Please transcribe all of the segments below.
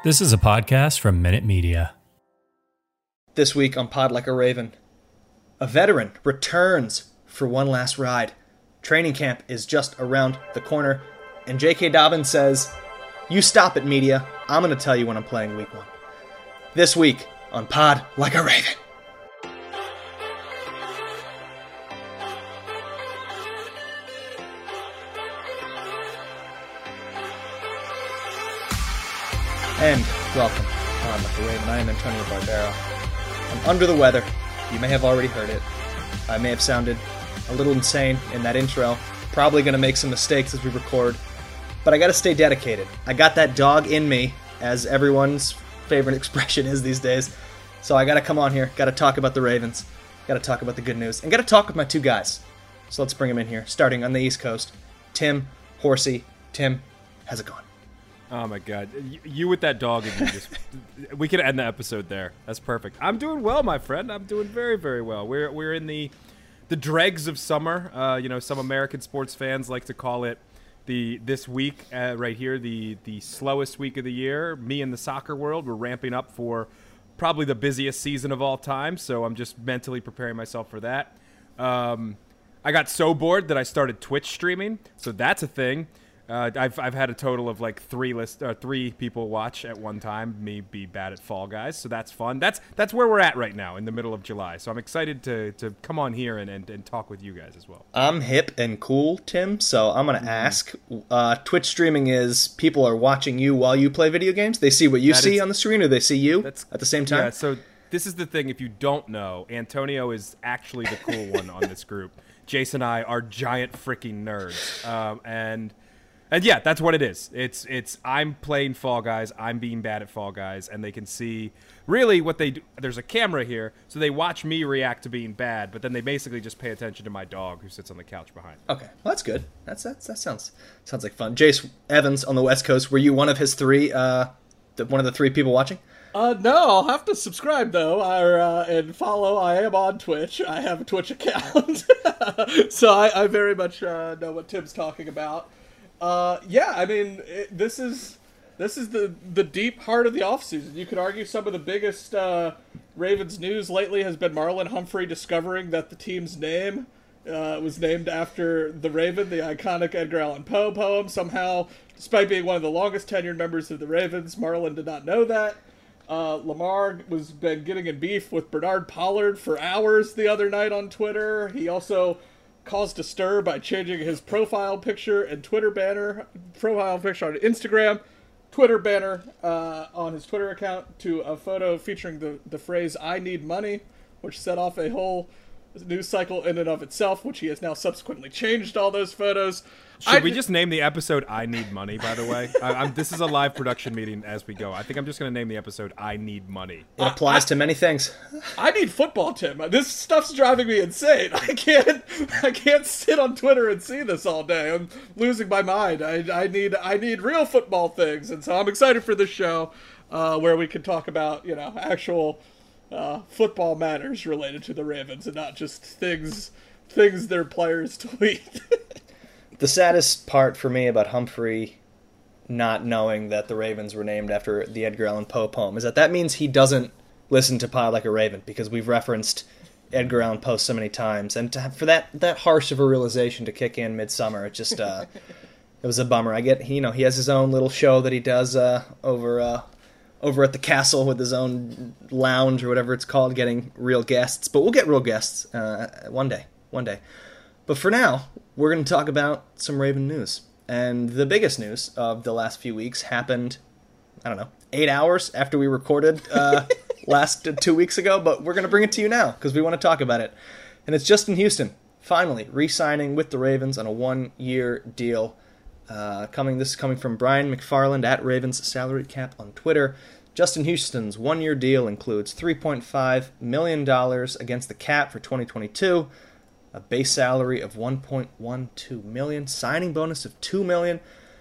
This is a podcast from Minute Media. This week on Pod Like a Raven, a veteran returns for one last ride. Training camp is just around the corner, and J.K. Dobbins says, "You stop it, media. I'm going to tell you when I'm playing week one." This week on Pod Like a Raven. And welcome to Pod Like a Raven. I am Antonio Barbero. I'm under the weather. You may have already heard it. I may have sounded a little insane in that intro. Probably going to make some mistakes as we record. But I got to stay dedicated. I got that dog in me, as everyone's favorite expression is these days. So I got to come on here. Got to talk about the Ravens. Got to talk about the good news. And got to talk with my two guys. So let's bring them in here. Starting on the East Coast, Tim Horsey. Tim, how's it going? Oh my God, you with that dog, and we could end the episode there. That's perfect. I'm doing well, my friend. I'm doing very, very well. We're in the dregs of summer. Some American sports fans like to call it this week right here, the slowest week of the year. Me and the soccer world, we're ramping up for probably the busiest season of all time. So I'm just mentally preparing myself for that. I got so bored that I started Twitch streaming. So that's a thing. I've had a total of like three people watch at one time. Me be bad at Fall Guys, so that's fun. That's where we're at right now in the middle of July. So I'm excited to come on here and talk with you guys as well. I'm hip and cool, Tim. So I'm gonna ask. Twitch streaming is people are watching you while you play video games. They see what you see on the screen, or they see you at the same time. Yeah. So this is the thing. If you don't know, Antonio is actually the cool one on this group. Jason and I are giant freaking nerds, And yeah, that's what it is. It's I'm playing Fall Guys, I'm being bad at Fall Guys, and they can see really what they do. There's a camera here, so they watch me react to being bad, but then they basically just pay attention to my dog who sits on the couch behind. Okay, well, that's good. That sounds like fun. Jace Evans on the West Coast, were you one of his three? One of the three people watching? No, I'll have to subscribe though, and follow. I am on Twitch. I have a Twitch account, so I very much know what Tim's talking about. This is the deep heart of the offseason. You could argue some of the biggest Ravens news lately has been Marlon Humphrey discovering that the team's name was named after the Raven, the iconic Edgar Allan Poe poem. Somehow, despite being one of the longest tenured members of the Ravens, Marlon did not know that. Lamar was been getting in beef with Bernard Pollard for hours the other night on Twitter. He also caused a stir by changing his profile picture and Twitter banner, profile picture on Instagram, Twitter banner on his Twitter account to a photo featuring the phrase "I need money," which set off a whole news cycle in and of itself, which he has now subsequently changed all those photos. Should we just name the episode "I Need Money"? By the way, this is a live production meeting as we go. I think I'm just going to name the episode "I Need Money." It applies to many things. I need football, Tim. This stuff's driving me insane. I can't sit on Twitter and see this all day. I'm losing my mind. I need real football things, and so I'm excited for this show where we can talk about actual football matters related to the Ravens and not just things their players tweet. The saddest part for me about Humphrey not knowing that the Ravens were named after the Edgar Allan Poe poem is that means he doesn't listen to Pod Like a Raven, because we've referenced Edgar Allan Poe so many times. And for that harsh of a realization to kick in midsummer, it just it was a bummer. I get he has his own little show that he does over at the castle with his own lounge or whatever it's called, getting real guests. But we'll get real guests one day. But for now, we're going to talk about some Raven news. And the biggest news of the last few weeks happened, 8 hours after we recorded last 2 weeks ago. But we're going to bring it to you now because we want to talk about it. And it's Justin Houston finally re-signing with the Ravens on a 1-year deal. Coming from Brian McFarland at Ravens Salary Cap on Twitter. Justin Houston's 1-year deal includes $3.5 million against the cap for 2022. A base salary of $1.12 million, signing bonus of $2 million.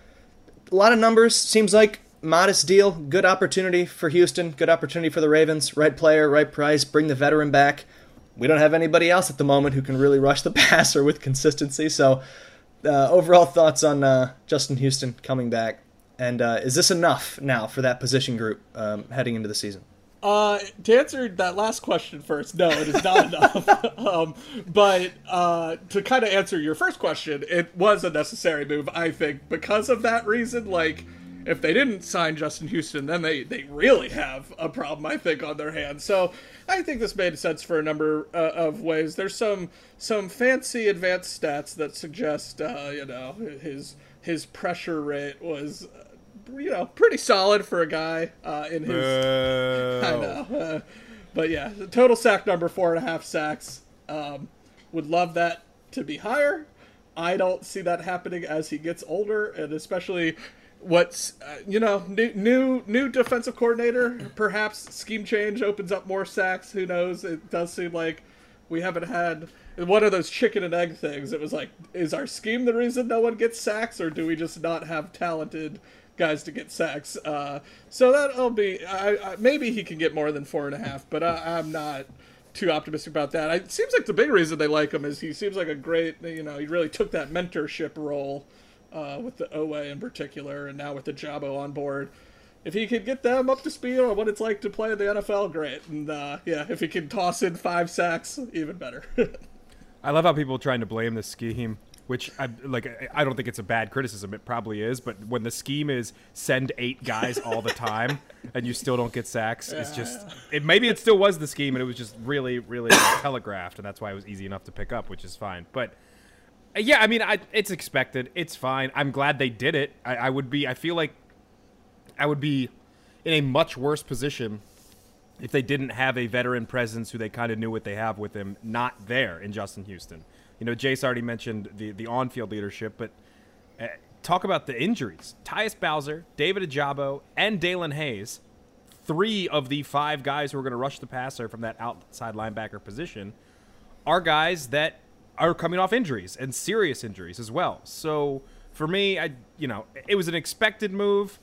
A lot of numbers. Seems like modest deal. Good opportunity for Houston. Good opportunity for the Ravens. Right player, right price. Bring the veteran back. We don't have anybody else at the moment who can really rush the passer with consistency. So, overall thoughts on Justin Houston coming back And is this enough now for that position group heading into the season? To answer that last question first, no, it is not enough. But to kind of answer your first question, it was a necessary move, I think, because of that reason. Like, if they didn't sign Justin Houston, then they really have a problem, I think, on their hands. So I think this made sense for a number of ways. There's some fancy advanced stats that suggest, his pressure rate was, pretty solid for a guy in his. I know, but yeah, the total sack number 4.5 sacks. Would love that to be higher. I don't see that happening as he gets older, and especially what's new defensive coordinator. Perhaps scheme change opens up more sacks. Who knows? It does seem like we haven't had one of those chicken and egg things. It was like, is our scheme the reason no one gets sacks, or do we just not have talented guys to get sacks? So that'll be maybe he can get more than 4.5, but I'm not too optimistic about that. It seems like the big reason they like him is he seems like a great, he really took that mentorship role with the OA in particular, and now with the Jabo on board. If he could get them up to speed on what it's like to play in the NFL, great. And if he can toss in 5 sacks, even better. I love how people are trying to blame the scheme, which I don't think it's a bad criticism. It probably is, but when the scheme is send 8 guys all the time and you still don't get sacks, it's just maybe it still was the scheme and it was just really, really telegraphed, and that's why it was easy enough to pick up, which is fine. But yeah, I mean, it's expected. It's fine. I'm glad they did it. I feel like I would be in a much worse position if they didn't have a veteran presence who they kind of knew what they have with him not there in Justin Houston. Jace already mentioned the on-field leadership, but talk about the injuries. Tyus Bowser, David Ajabo, and Dalen Hayes, 3 of the 5 guys who are going to rush the passer from that outside linebacker position, are guys that are coming off injuries and serious injuries as well. So for me, it was an expected move.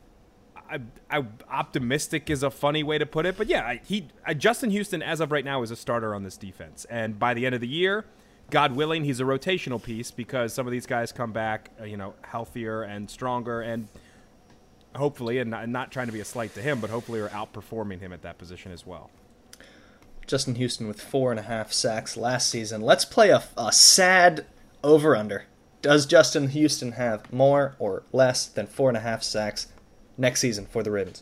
I optimistic is a funny way to put it, but yeah, Justin Houston as of right now is a starter on this defense, and by the end of the year, God willing, he's a rotational piece because some of these guys come back, healthier and stronger, and hopefully, and not trying to be a slight to him, but hopefully are outperforming him at that position as well. Justin Houston with 4.5 sacks last season. Let's play a sad over-under. Does Justin Houston have more or less than 4.5 sacks next season for the Ravens?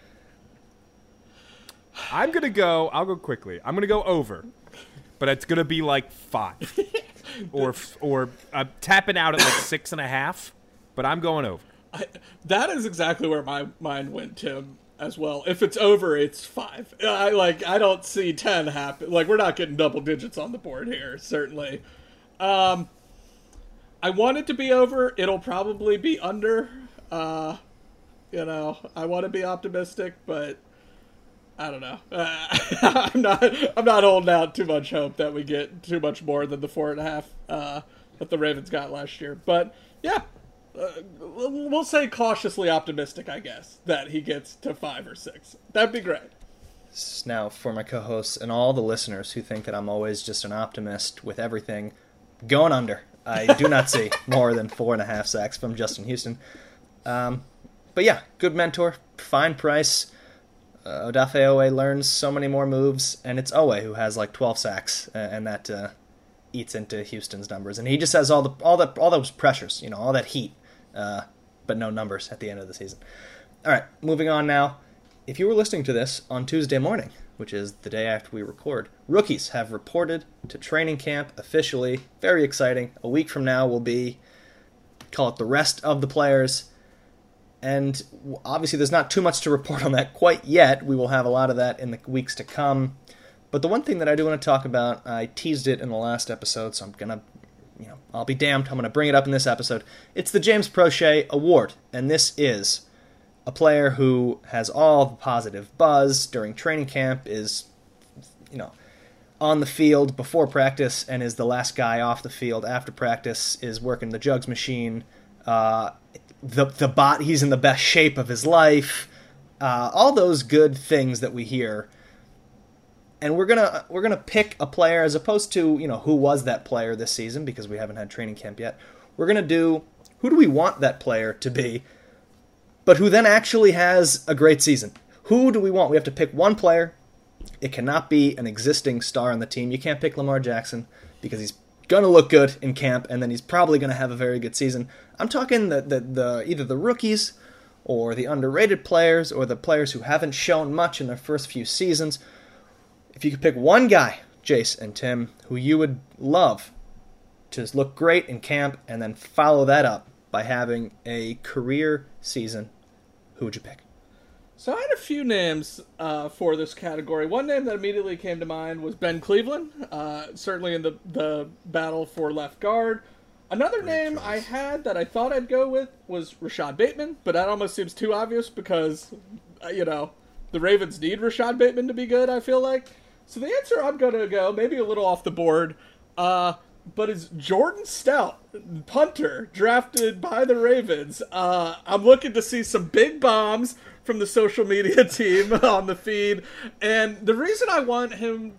I'll go quickly. I'm going to go over, but it's going to be like 5 or tapping out at like 6.5, but I'm going over. That is exactly where my mind went, Tim, as well. If it's over, it's 5. I don't see 10 happen. Like, we're not getting double digits on the board here, certainly. I want it to be over. It'll probably be under. I want to be optimistic, but I don't know. I'm not holding out too much hope that we get too much more than the 4.5 that the Ravens got last year. But yeah, we'll say cautiously optimistic, I guess, that he gets to 5 or 6. That'd be great. Now, for my co-hosts and all the listeners who think that I'm always just an optimist with everything, going under. I do not see more than 4.5 sacks from Justin Houston. But yeah, good mentor, fine price. Odafe Owe learns so many more moves, and it's Owe who has like 12 sacks, and that eats into Houston's numbers. And he just has all those pressures, all that heat, but no numbers at the end of the season. All right, moving on now. If you were listening to this on Tuesday morning, which is the day after we record, rookies have reported to training camp officially. Very exciting. A week from now will be, call it the rest of the players. And obviously there's not too much to report on that quite yet. We will have a lot of that in the weeks to come. But the one thing that I do want to talk about, I teased it in the last episode, so I'm going to, I'll be damned, I'm going to bring it up in this episode. It's the James Prochet Award, and this is a player who has all the positive buzz during training camp, is, on the field before practice, and is the last guy off the field after practice, is working the jugs machine, the bot, he's in the best shape of his life, all those good things that we hear. And we're gonna pick a player as opposed to, who was that player this season, because we haven't had training camp yet. We're gonna do, who do we want that player to be, but who then actually has a great season. Who do we want? We have to pick one player. It cannot be an existing star on the team. You can't pick Lamar Jackson because he's going to look good in camp, and then he's probably going to have a very good season. I'm talking the either the rookies or the underrated players or the players who haven't shown much in their first few seasons. If you could pick one guy, Jace and Tim, who you would love to look great in camp and then follow that up by having a career season, who would you pick? So I had a few names for this category. One name that immediately came to mind was Ben Cleveland, certainly in the battle for left guard. Another name I had that I thought I'd go with was Rashad Bateman, but that almost seems too obvious because, the Ravens need Rashad Bateman to be good, I feel like. So the answer I'm going to go, maybe a little off the board, but is Jordan Stout, punter, drafted by the Ravens. I'm looking to see some big bombs from the social media team on the feed, and the reason I want him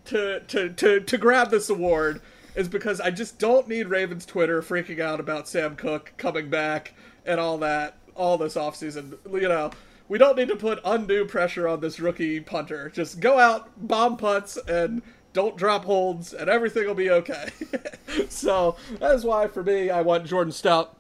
to grab this award is because I just don't need Ravens Twitter freaking out about Sam Cook coming back and all that, all this offseason. We don't need to put undue pressure on this rookie punter. Just go out, bomb punts, and don't drop holds, and everything will be okay. So that is why, for me, I want Jordan Stout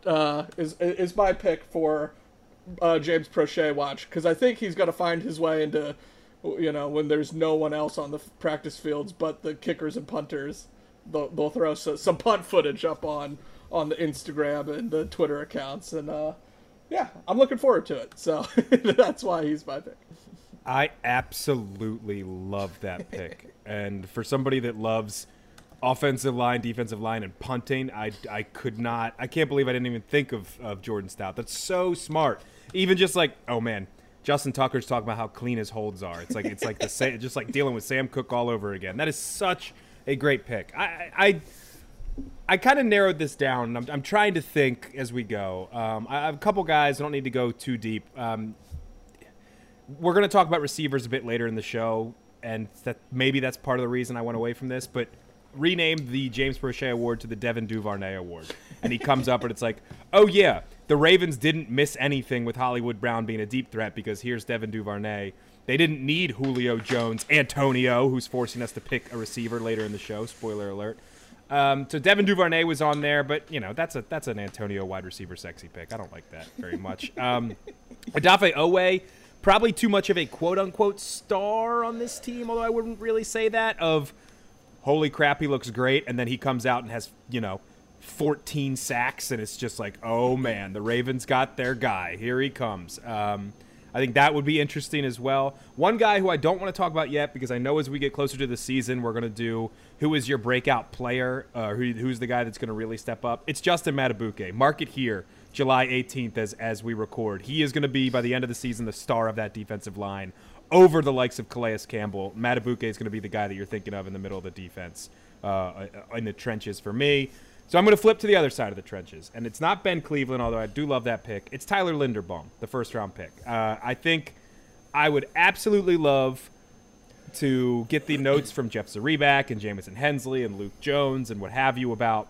is my pick for James Prochet watch, because I think he's going to find his way into, when there's no one else on the practice fields but the kickers and punters. They'll throw some punt footage up on the Instagram and the Twitter accounts, and I'm looking forward to it. So that's why he's my pick. I absolutely love that pick. And for somebody that loves offensive line, defensive line, and punting, I can't believe I didn't even think of Jordan Stout. That's so smart. Even just like, oh man, Justin Tucker's talking about how clean his holds are. It's like just like dealing with Sam Cook all over again. That is such a great pick. I kind of narrowed this down. I'm trying to think as we go. I have a couple guys. I don't need to go too deep. We're going to talk about receivers a bit later in the show, and maybe that's part of the reason I went away from this, but renamed the James Prochet Award to the Devin Duvernay Award. And he comes up and it's like, oh yeah, the Ravens didn't miss anything with Hollywood Brown being a deep threat because here's Devin Duvernay. They didn't need Julio Jones, Antonio, who's forcing us to pick a receiver later in the show. Spoiler alert. So Devin Duvernay was on there, but that's an Antonio wide receiver sexy pick. I don't like that very much. Odafe Owe, probably too much of a quote-unquote star on this team, although I wouldn't really say that, of holy crap, he looks great, and then he comes out and has, 14 sacks, and it's just like, oh man, the Ravens got their guy. Here he comes. I think that would be interesting as well. One guy who I don't want to talk about yet, because I know as we get closer to the season, we're going to do who is your breakout player, who's the guy that's going to really step up. It's Justin Madubuike. Mark it here, July 18th as we record. He is going to be, by the end of the season, the star of that defensive line over the likes of Calais Campbell. Madubuike is going to be the guy that you're thinking of in the middle of the defense, in the trenches for me. So I'm going to flip to the other side of the trenches. And it's not Ben Cleveland, although I do love that pick. It's Tyler Linderbaum, the first-round pick. I think I would absolutely love to get the notes from Jeff Zrebiak and Jamison Hensley and Luke Jones and what have you about,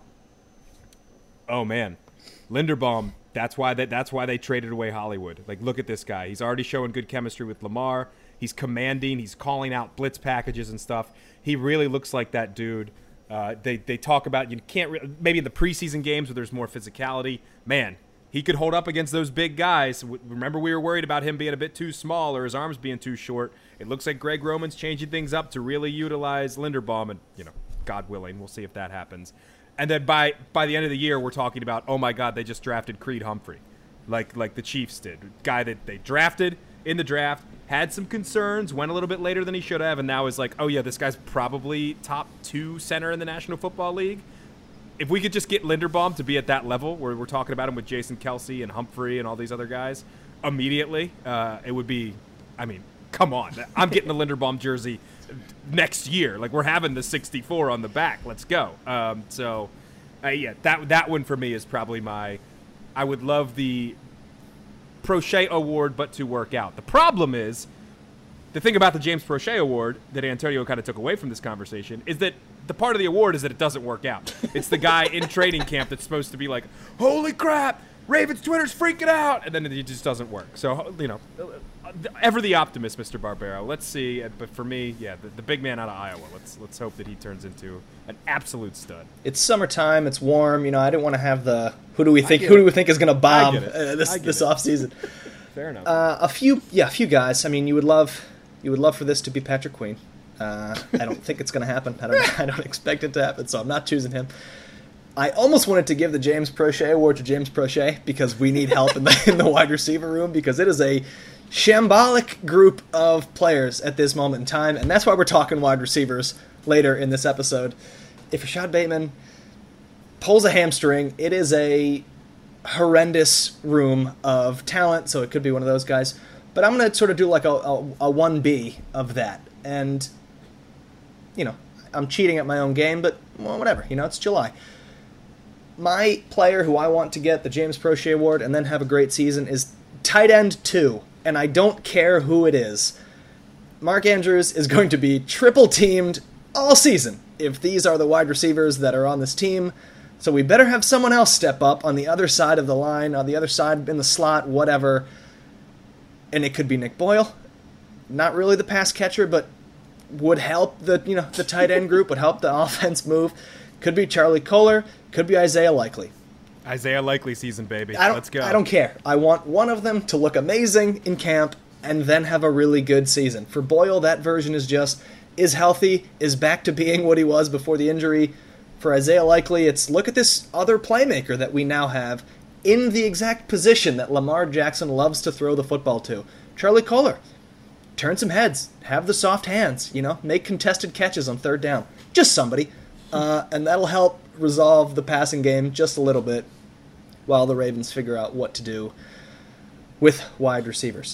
oh, man, Linderbaum, that's why they traded away Hollywood. Like, look at this guy. He's already showing good chemistry with Lamar. He's commanding. He's calling out blitz packages and stuff. He really looks like that dude. They talk about maybe in the preseason games where there's more physicality. Man, he could hold up against those big guys. Remember, we were worried about him being a bit too small or his arms being too short. It looks like Greg Roman's changing things up to really utilize Linderbaum, and God willing, we'll see if that happens. And then by the end of the year, we're talking about, oh my God, they just drafted Creed Humphrey, like the Chiefs did. Guy that they drafted in the draft, had some concerns, went a little bit later than he should have, and now is like, oh yeah, this guy's probably top 2 center in the National Football League. If we could just get Linderbaum to be at that level, where we're talking about him with Jason Kelsey and Humphrey and all these other guys, immediately, it would be, come on. I'm getting the Linderbaum jersey next year. Like, we're having the 64 on the back. Let's go. That one for me is probably I would love the Prochet Award, but to work out. The problem is, the thing about the James Prochet Award that Antonio kind of took away from this conversation is that the part of the award is that it doesn't work out. It's the guy in training camp that's supposed to be like, holy crap, Ravens Twitter's freaking out, and then it just doesn't work. So, ever the optimist, Mr. Barbero. Let's see. But for me, yeah, the big man out of Iowa. Let's hope that he turns into an absolute stud. It's summertime. It's warm. I didn't want to have the who do we think is going to bomb this offseason. Fair enough. A few guys. I mean, you would love for this to be Patrick Queen. I don't think it's going to happen. I don't expect it to happen, so I'm not choosing him. I almost wanted to give the James Prochet Award to James Prochet because we need help in the wide receiver room, because it is a shambolic group of players at this moment in time, and that's why we're talking wide receivers later in this episode. If Rashad Bateman pulls a hamstring, it is a horrendous room of talent, so it could be one of those guys. But I'm going to sort of do like a 1B of that, and, I'm cheating at my own game, but whatever, it's July. My player who I want to get the James Prochet Award and then have a great season is tight end 2, and I don't care who it is. Mark Andrews is going to be triple teamed all season if these are the wide receivers that are on this team, so we better have someone else step up on the other side of the line, on the other side in the slot, whatever, and it could be Nick Boyle. Not really the pass catcher, but would help the tight end group, would help the offense move. Could be Charlie Kolar, could be Isaiah Likely. Isaiah Likely season, baby. Let's go. I don't care. I want one of them to look amazing in camp and then have a really good season. For Boyle, that version is healthy, is back to being what he was before the injury. For Isaiah Likely, it's look at this other playmaker that we now have in the exact position that Lamar Jackson loves to throw the football to. Charlie Kolar, turn some heads, have the soft hands, make contested catches on third down. Just somebody. And that'll help resolve the passing game just a little bit while the Ravens figure out what to do with wide receivers.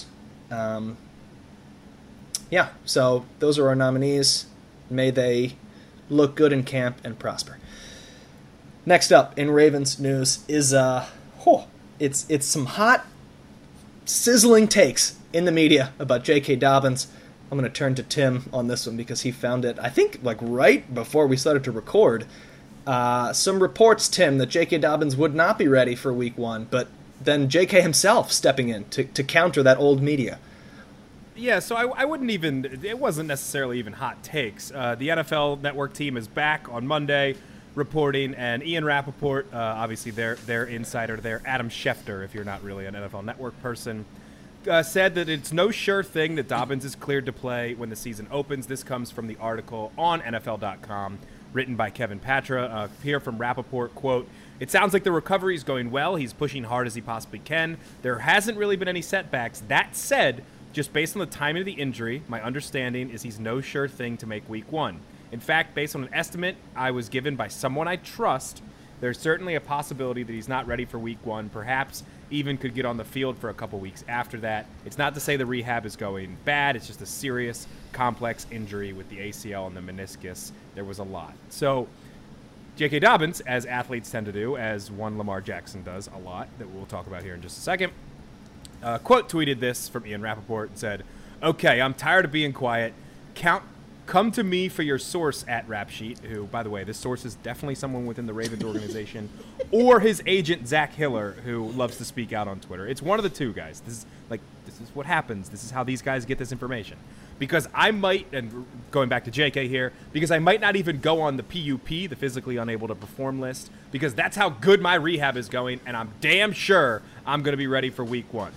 So those are our nominees. May they look good in camp and prosper. Next up in Ravens news is it's some hot, sizzling takes in the media about J.K. Dobbins. I'm going to turn to Tim on this one because he found it, I think, right before we started to record. Some reports, Tim, that J.K. Dobbins would not be ready for Week 1, but then J.K. himself stepping in to counter that old media. Yeah, so I wouldn't even – it wasn't necessarily even hot takes. The NFL Network team is back on Monday reporting, and Ian Rappaport, obviously their insider there, Adam Schefter, if you're not really an NFL Network person, said that it's no sure thing that Dobbins is cleared to play when the season opens. This comes from the article on NFL.com written by Kevin Patra. Here from Rappaport, quote, "It sounds like the recovery is going well. He's pushing hard as he possibly can. There hasn't really been any setbacks. That said, just based on the timing of the injury, my understanding is he's no sure thing to make Week 1. In fact, based on an estimate I was given by someone I trust, there's certainly a possibility that he's not ready for Week 1, perhaps even could get on the field for a couple weeks after that. It's not to say the rehab is going bad. It's just a serious, complex injury with the ACL and the meniscus. There was a lot." So J.K. Dobbins, as athletes tend to do, as one Lamar Jackson does a lot, that we'll talk about here in just a second, quote tweeted this from Ian Rappaport and said, "Okay, I'm tired of being quiet. Come to me for your source at Rap Sheet," who, by the way, this source is definitely someone within the Ravens organization, or his agent, Zach Hiller, who loves to speak out on Twitter. It's one of the two, guys. This is what happens. This is how these guys get this information. Because I might, and going back to JK here, because I might not even go on the PUP, the physically unable to perform list, because that's how good my rehab is going, and I'm damn sure I'm going to be ready for Week 1.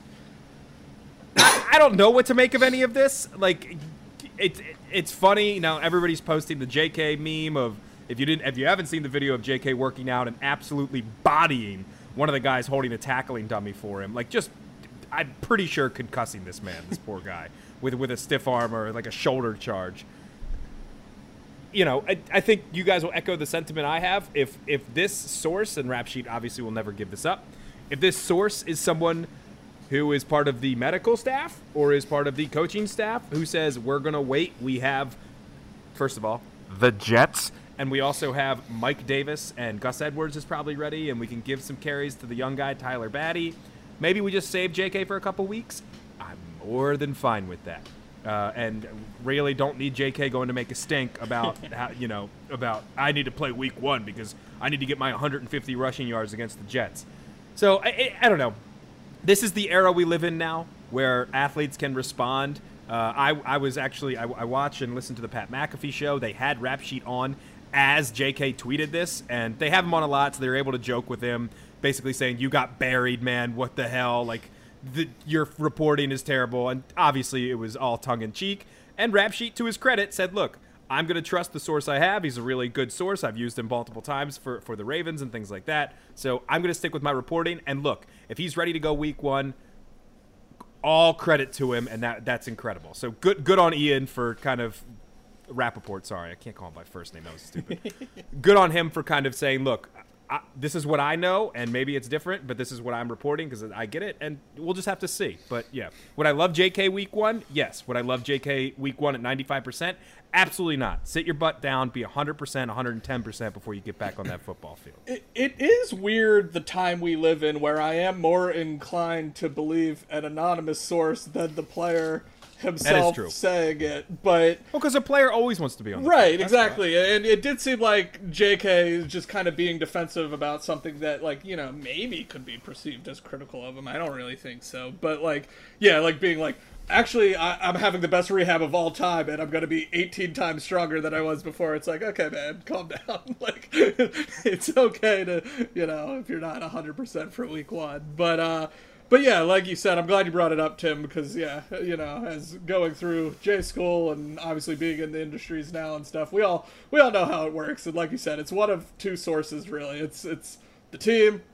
I don't know what to make of any of this. It's funny, everybody's posting the JK meme of if you haven't seen the video of JK working out and absolutely bodying one of the guys holding a tackling dummy for him, I'm pretty sure concussing this man, this poor guy, with a stiff arm or like a shoulder charge. I think you guys will echo the sentiment I have. If this source, and Rap Sheet obviously will never give this up, if this source is someone who is part of the medical staff or is part of the coaching staff who says we're going to wait, we have, first of all, the Jets, and we also have Mike Davis, and Gus Edwards is probably ready, and we can give some carries to the young guy, Tyler Batty. Maybe we just save JK for a couple weeks. I'm more than fine with that. And really don't need JK going to make a stink about about I need to play Week 1 because I need to get my 150 rushing yards against the Jets. So I don't know. This is the era we live in now, where athletes can respond. I watched and listened to the Pat McAfee show. They had Rap Sheet on as JK tweeted this, and they have him on a lot, so they're able to joke with him, basically saying, "You got buried, man. What the hell? Like, your reporting is terrible." And obviously, it was all tongue in cheek. And Rap Sheet, to his credit, said, "Look, I'm going to trust the source I have. He's a really good source. I've used him multiple times for the Ravens and things like that. So I'm going to stick with my reporting. And look, if he's ready to go week 1, all credit to him, and that's incredible. So good on Ian for kind of Rappaport. Sorry, I can't call him by first name. That was stupid. Good on him for kind of saying, look, this is what I know, and maybe it's different, but this is what I'm reporting because I get it, and we'll just have to see. But, yeah, would I love JK week 1? Yes. Would I love JK week 1 at 95%? Absolutely not. Sit your butt down, be 100%, 110% before you get back on that football field. It is weird the time we live in where I am more inclined to believe an anonymous source than the player himself saying it, but because a player always wants to be on the right, exactly, and it did seem like JK is just kind of being defensive about something that, like, you know, maybe could be perceived as critical of him. I don't really think so, but like, yeah, like being like, actually, I'm having the best rehab of all time, and I'm going to be 18 times stronger than I was before. It's like, okay, man, calm down. Like, it's okay to, you know, if you're not 100% for week 1, But yeah, like you said, I'm glad you brought it up, Tim, because, yeah, you know, as going through J School and obviously being in the industries now and stuff, we all know how it works. And like you said, it's one of two sources, really. It's the team,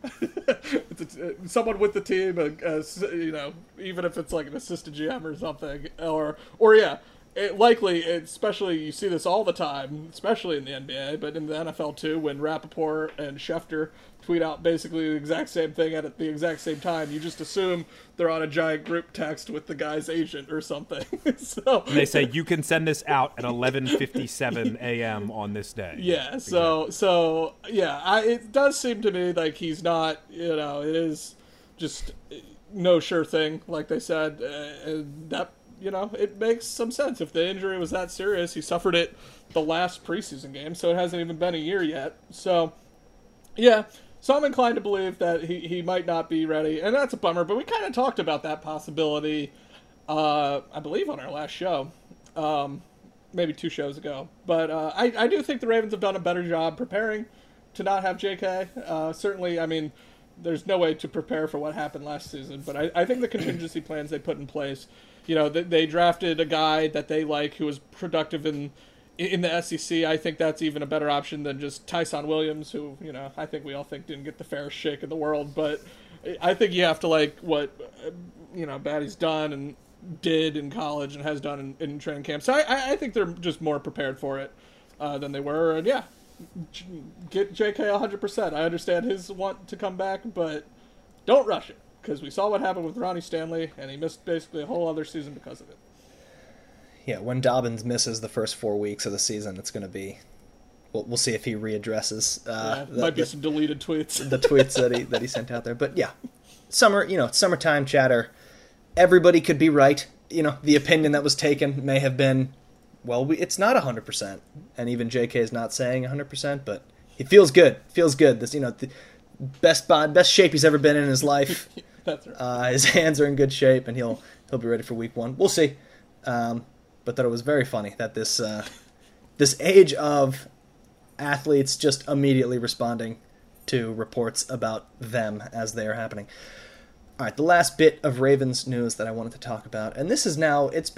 someone with the team, you know, even if it's like an assistant GM or something, or yeah, likely, especially you see this all the time, especially in the NBA, but in the NFL too, when Rappaport and Schefter tweet out basically the exact same thing at the exact same time, you just assume they're on a giant group text with the guy's agent or something. So and they say, you can send this out at 11:57 a.m. on this day. Yeah, so yeah, it does seem to me like he's not, you know, it is just no sure thing, like they said, and that, you know, it makes some sense. If the injury was that serious, he suffered it the last preseason game, so it hasn't even been a year yet. So, yeah, so I'm inclined to believe that he might not be ready, and that's a bummer, but we kind of talked about that possibility, I believe, on our last show, maybe 2 shows ago. But I do think the Ravens have done a better job preparing to not have JK. Certainly, I mean, there's no way to prepare for what happened last season, but I think the contingency plans they put in place, you know, they drafted a guy that they like who was productive in the SEC. I think that's even a better option than just Tyson Williams, who, you know, I think we all think didn't get the fairest shake in the world. But I think you have to like what, you know, Batty's done and did in college and has done in training camp. So I think they're just more prepared for it than they were. And yeah, get JK 100%. I understand his want to come back, but don't rush it. Because we saw what happened with Ronnie Stanley, and he missed basically a whole other season because of it. Yeah, when Dobbins misses the first 4 weeks of the season, it's going to be... We'll see if he readdresses... might be some deleted tweets. The tweets that he sent out there. But yeah, summertime chatter. Everybody could be right. You know, the opinion that was taken may have been, well, it's not 100%. And even JK is not saying 100%, but he feels good. Feels good. This, you know, the best shape he's ever been in his life. That's right. His hands are in good shape, and he'll be ready for week 1. We'll see. But that it was very funny that this age of athletes just immediately responding to reports about them as they are happening. All right, the last bit of Ravens news that I wanted to talk about, and this is now, it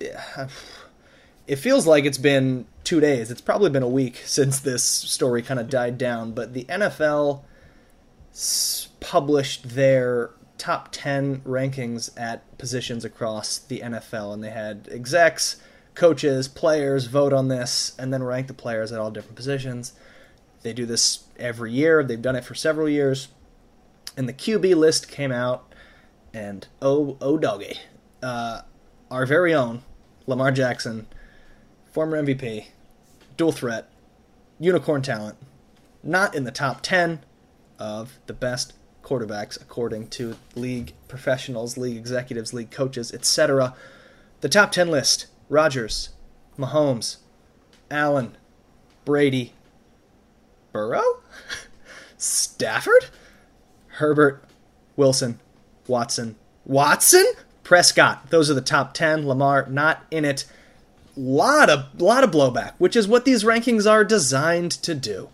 feels like it's been 2 days. It's probably been a week since this story kind of died down, but the NFL published their top 10 rankings at positions across the NFL, and they had execs, coaches, players vote on this, and then rank the players at all different positions. They do this every year. They've done it for several years. And the QB list came out, and oh doggy, our very own Lamar Jackson, former MVP, dual threat, unicorn talent, not in the top 10 of the best quarterbacks according to league professionals, league executives, league coaches, etc. The top 10 list: Rodgers, Mahomes, Allen, Brady, Burrow, Stafford, Herbert, Wilson, Watson, Prescott. Those are the top 10. Lamar not in it. Lot of blowback, which is what these rankings are designed to do.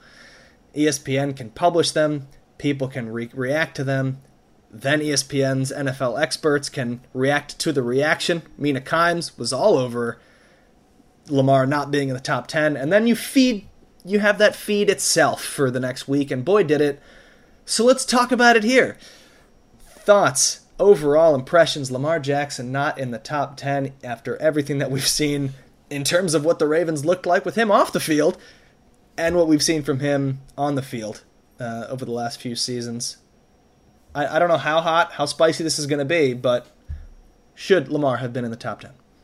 ESPN can publish them, people can react to them, then ESPN's NFL experts can react to the reaction. Mina Kimes was all over Lamar not being in the top 10, and then you have that feed itself for the next week, and boy did it. So let's talk about it here. Thoughts, overall impressions, Lamar Jackson not in the top 10 after everything that we've seen in terms of what the Ravens looked like with him off the field and what we've seen from him on the field over the last few seasons. I don't know how hot, how spicy this is going to be, but should Lamar have been in the top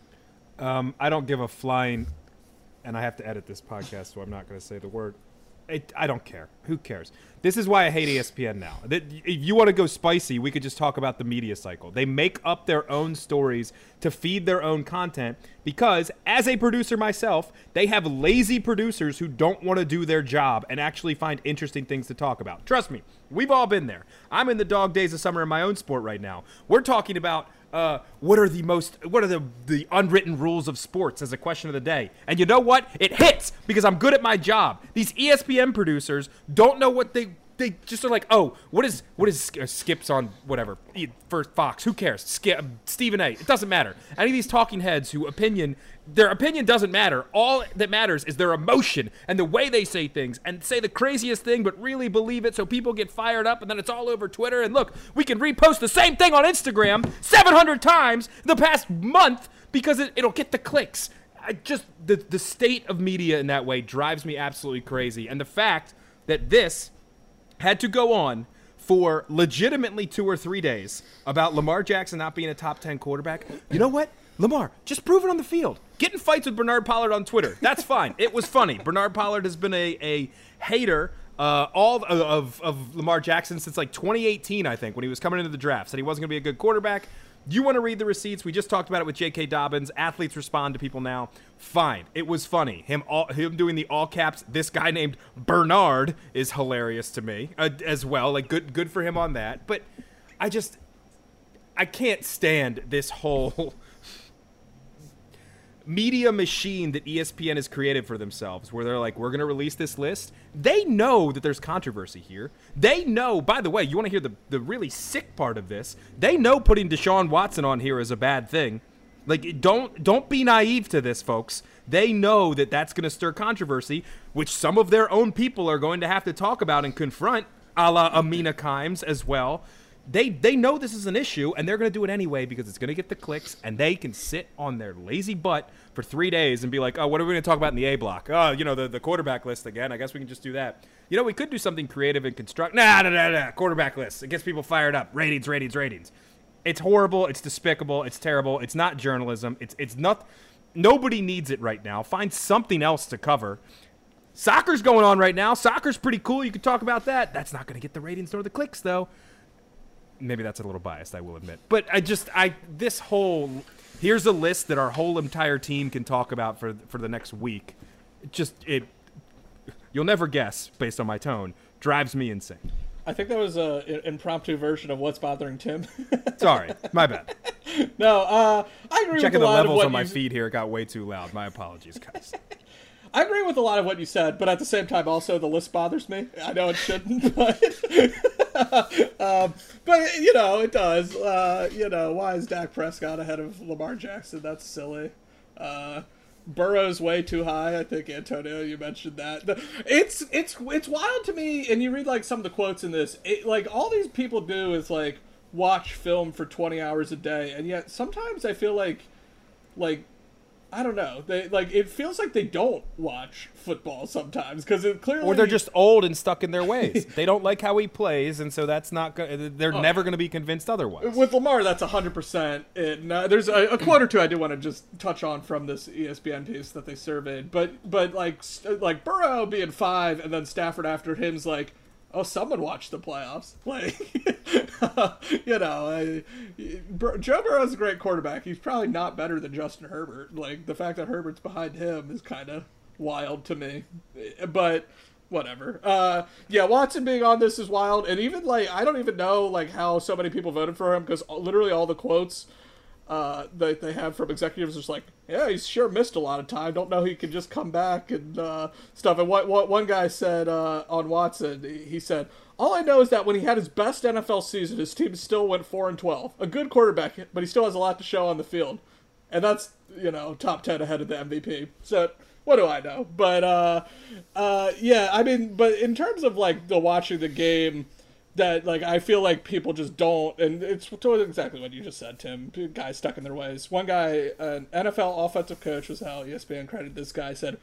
10? I don't give a flying, and I have to edit this podcast, so I'm not going to say the word. I don't care. Who cares? This is why I hate ESPN now. If you want to go spicy, we could just talk about the media cycle. They make up their own stories to feed their own content because, as a producer myself, they have lazy producers who don't want to do their job and actually find interesting things to talk about. Trust me, we've all been there. I'm in the dog days of summer in my own sport right now. We're talking about what are the unwritten rules of sports as a question of the day. And you know what? It hits because I'm good at my job. These ESPN producers don't know what they just are like, oh, what is Skips on whatever for Fox? Who cares? Stephen A. It doesn't matter. Any of these talking heads their opinion doesn't matter. All that matters is their emotion and the way they say things and say the craziest thing but really believe it so people get fired up and then it's all over Twitter. And look, we can repost the same thing on Instagram 700 times the past month because it'll get the clicks. The state of media in that way drives me absolutely crazy. And the fact that this had to go on for legitimately 2 or 3 days about Lamar Jackson not being a top 10 quarterback. You know what? Lamar, just prove it on the field. Get in fights with Bernard Pollard on Twitter. That's fine. It was funny. Bernard Pollard has been a hater of Lamar Jackson since like 2018, I think, when he was coming into the draft. Said he wasn't going to be a good quarterback. You want to read the receipts? We just talked about it with J.K. Dobbins. Athletes respond to people now. Fine. It was funny. Him doing the all caps, this guy named Bernard is hilarious to me as well. Like, good for him on that. But I can't stand this whole media machine that ESPN has created for themselves where they're like, we're going to release this list. They know that there's controversy here. They know, by the way, you want to hear the really sick part of this? They know putting Deshaun Watson on here is a bad thing. Like, don't be naive to this, folks. They know that that's going to stir controversy, which some of their own people are going to have to talk about and confront, a la Amina Kimes as well. They know this is an issue, and they're going to do it anyway because it's going to get the clicks, and they can sit on their lazy butt for 3 days and be like, oh, what are we going to talk about in the A block? Oh, the quarterback list again. I guess we can just do that. We could do something creative and construct. Nah, quarterback list. It gets people fired up. Ratings. It's horrible. It's despicable. It's terrible. It's not journalism. It's not. Nobody needs it right now. Find something else to cover. Soccer's going on right now. Soccer's pretty cool. You could talk about that. That's not going to get the ratings nor the clicks, though. Maybe that's a little biased, I will admit. But here's a list that our whole entire team can talk about for the next week. You'll never guess, based on my tone, drives me insane. I think that was an impromptu version of What's Bothering Tim. Sorry, my bad. No, I agree Checking with a lot the levels of what on my feed here, it got way too loud. My apologies, guys. I agree with a lot of what you said, but at the same time, also the list bothers me. I know it shouldn't, but it does. Why is Dak Prescott ahead of Lamar Jackson? That's silly. Burrow's way too high. I think, Antonio, you mentioned that. It's wild to me, and you read like some of the quotes in this. Like all these people do is like watch film for 20 hours a day, and yet sometimes I feel like I don't know. It feels like they don't watch football sometimes because it clearly, or they're just old and stuck in their ways. They don't like how he plays, and so that's not. They're never going to be convinced otherwise. With Lamar, that's 100%. There's a quote or two I do want to just touch on from this ESPN piece that they surveyed, but like Burrow being 5 and then Stafford after him's like, oh, someone watched the playoffs. Joe Burrow's a great quarterback. He's probably not better than Justin Herbert. Like, the fact that Herbert's behind him is kind of wild to me. But whatever. Yeah, Watson being on this is wild, and even like I don't even know like how so many people voted for him because literally all the quotes that they have from executives is like, yeah, he's sure missed a lot of time. Don't know he could just come back and stuff. And what one guy said on Watson, he said, all I know is that when he had his best NFL season, his team still went 4-12. A good quarterback, but he still has a lot to show on the field, and that's top 10 ahead of the MVP. So what do I know? But yeah, I mean, but in terms of like the watching the game. That, like, I feel like people just don't, and it's exactly what you just said, Tim. Guys stuck in their ways. One guy, an NFL offensive coach, was how ESPN credited this guy, said,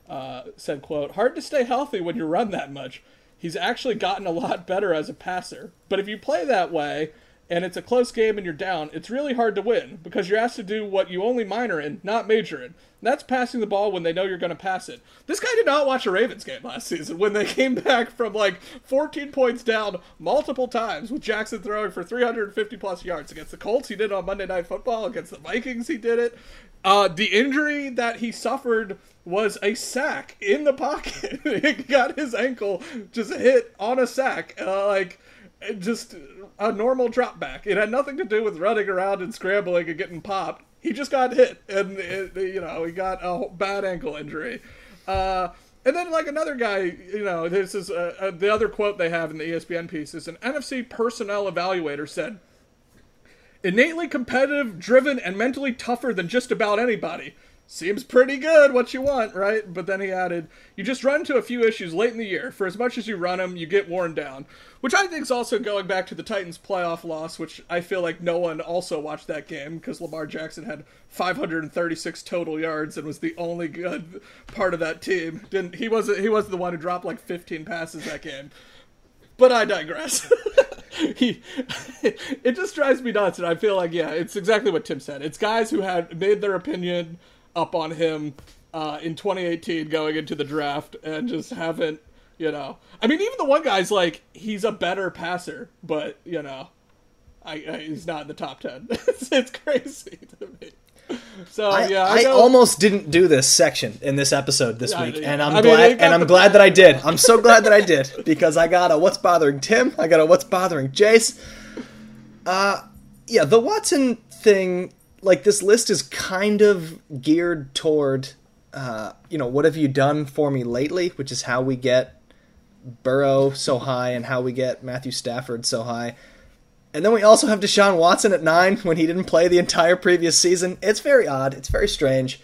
quote, hard to stay healthy when you run that much. He's actually gotten a lot better as a passer. But if you play that way, and it's a close game and you're down, it's really hard to win, because you're asked to do what you only minor in, not major in. And that's passing the ball when they know you're going to pass it. This guy did not watch a Ravens game last season when they came back from like 14 points down multiple times with Jackson throwing for 350 plus yards. Against the Colts, he did it on Monday Night Football. Against the Vikings, he did it. The injury that he suffered was a sack in the pocket. He got his ankle just hit on a sack. Just a normal drop back. It had nothing to do with running around and scrambling and getting popped. He just got hit, and he got a bad ankle injury. And then like another guy, this is the other quote they have in the ESPN piece is an NFC personnel evaluator said, innately competitive, driven, and mentally tougher than just about anybody. Seems pretty good, what you want, right? But then he added, you just run into a few issues late in the year. For as much as you run them, you get worn down. Which I think is also going back to the Titans' playoff loss, which I feel like no one also watched that game because Lamar Jackson had 536 total yards and was the only good part of that team. He wasn't the one who dropped like 15 passes that game. But I digress. It just drives me nuts, and I feel like, yeah, it's exactly what Tim said. It's guys who had made their opinion up on him in 2018 going into the draft and just haven't, I mean, even the one guy's like, he's a better passer, but, he's not in the top 10. It's crazy to me. So, I almost didn't do this section in this episode this week, and I'm glad that I did. I'm so glad that I did, because I got a What's Bothering Tim, I got a What's Bothering Jace. The Watson thing, like, this list is kind of geared toward, what have you done for me lately, which is how we get Burrow so high and how we get Matthew Stafford so high. And then we also have Deshaun Watson at 9 when he didn't play the entire previous season. It's very odd. It's very strange.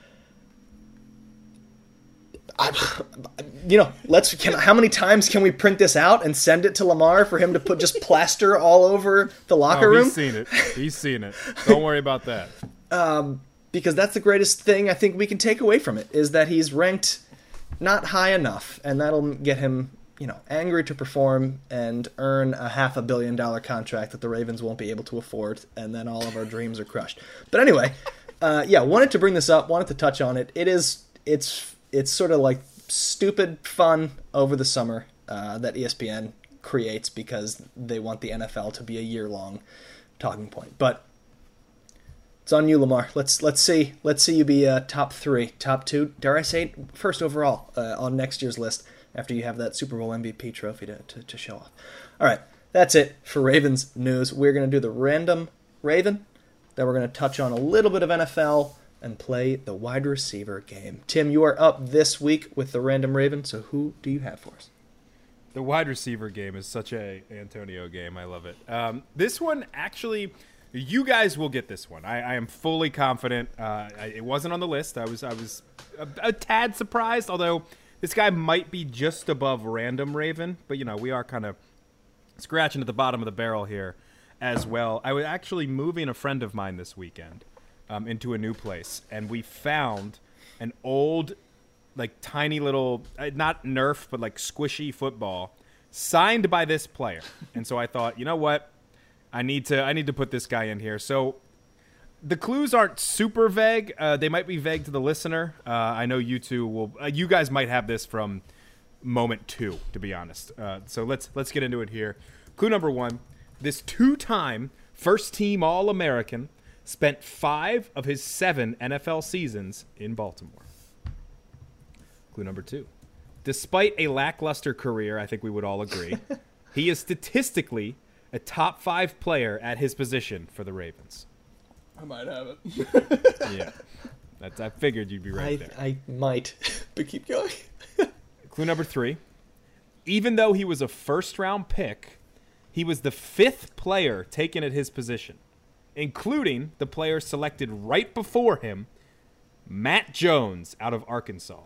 How many times can we print this out and send it to Lamar for him to put just plaster all over the locker room? He's seen it. Don't worry about that. Because that's the greatest thing I think we can take away from it, is that he's ranked not high enough, and that'll get him, angry to perform and earn a $500 million contract that the Ravens won't be able to afford, and then all of our dreams are crushed. But anyway, wanted to bring this up, wanted to touch on it. It's sort of like stupid fun over the summer that ESPN creates because they want the NFL to be a year-long talking point. But it's on you, Lamar. Let's see you be top 3, top 2, dare I say, first overall on next year's list after you have that Super Bowl MVP trophy to show off. All right, that's it for Ravens news. We're going to do the random Raven, then we're going to touch on a little bit of NFL and play the wide receiver game. Tim, you are up this week with the random Raven, so who do you have for us? The wide receiver game is such a Antonio game. I love it. This one, actually, you guys will get this one. I am fully confident. It wasn't on the list. I was a tad surprised, although this guy might be just above random Raven. But, we are kind of scratching at the bottom of the barrel here as well. I was actually moving a friend of mine this weekend into a new place, and we found an old, like, tiny little, not Nerf, but like squishy football signed by this player. And so I thought, you know what? I need to put this guy in here. So the clues aren't super vague. They might be vague to the listener. I know you two will. You guys might have this from moment 2, to be honest. So let's get into it here. Clue number 1: this 2-time first-team All-American spent 5 of his 7 NFL seasons in Baltimore. Clue number 2: Despite a lackluster career, I think we would all agree, he is statistically a top 5 player at his position for the Ravens. I might have it. Yeah. I figured you'd be right there. I might, but keep going. Clue number 3. Even though he was a first-round pick, he was the 5th player taken at his position, including the player selected right before him, Matt Jones out of Arkansas.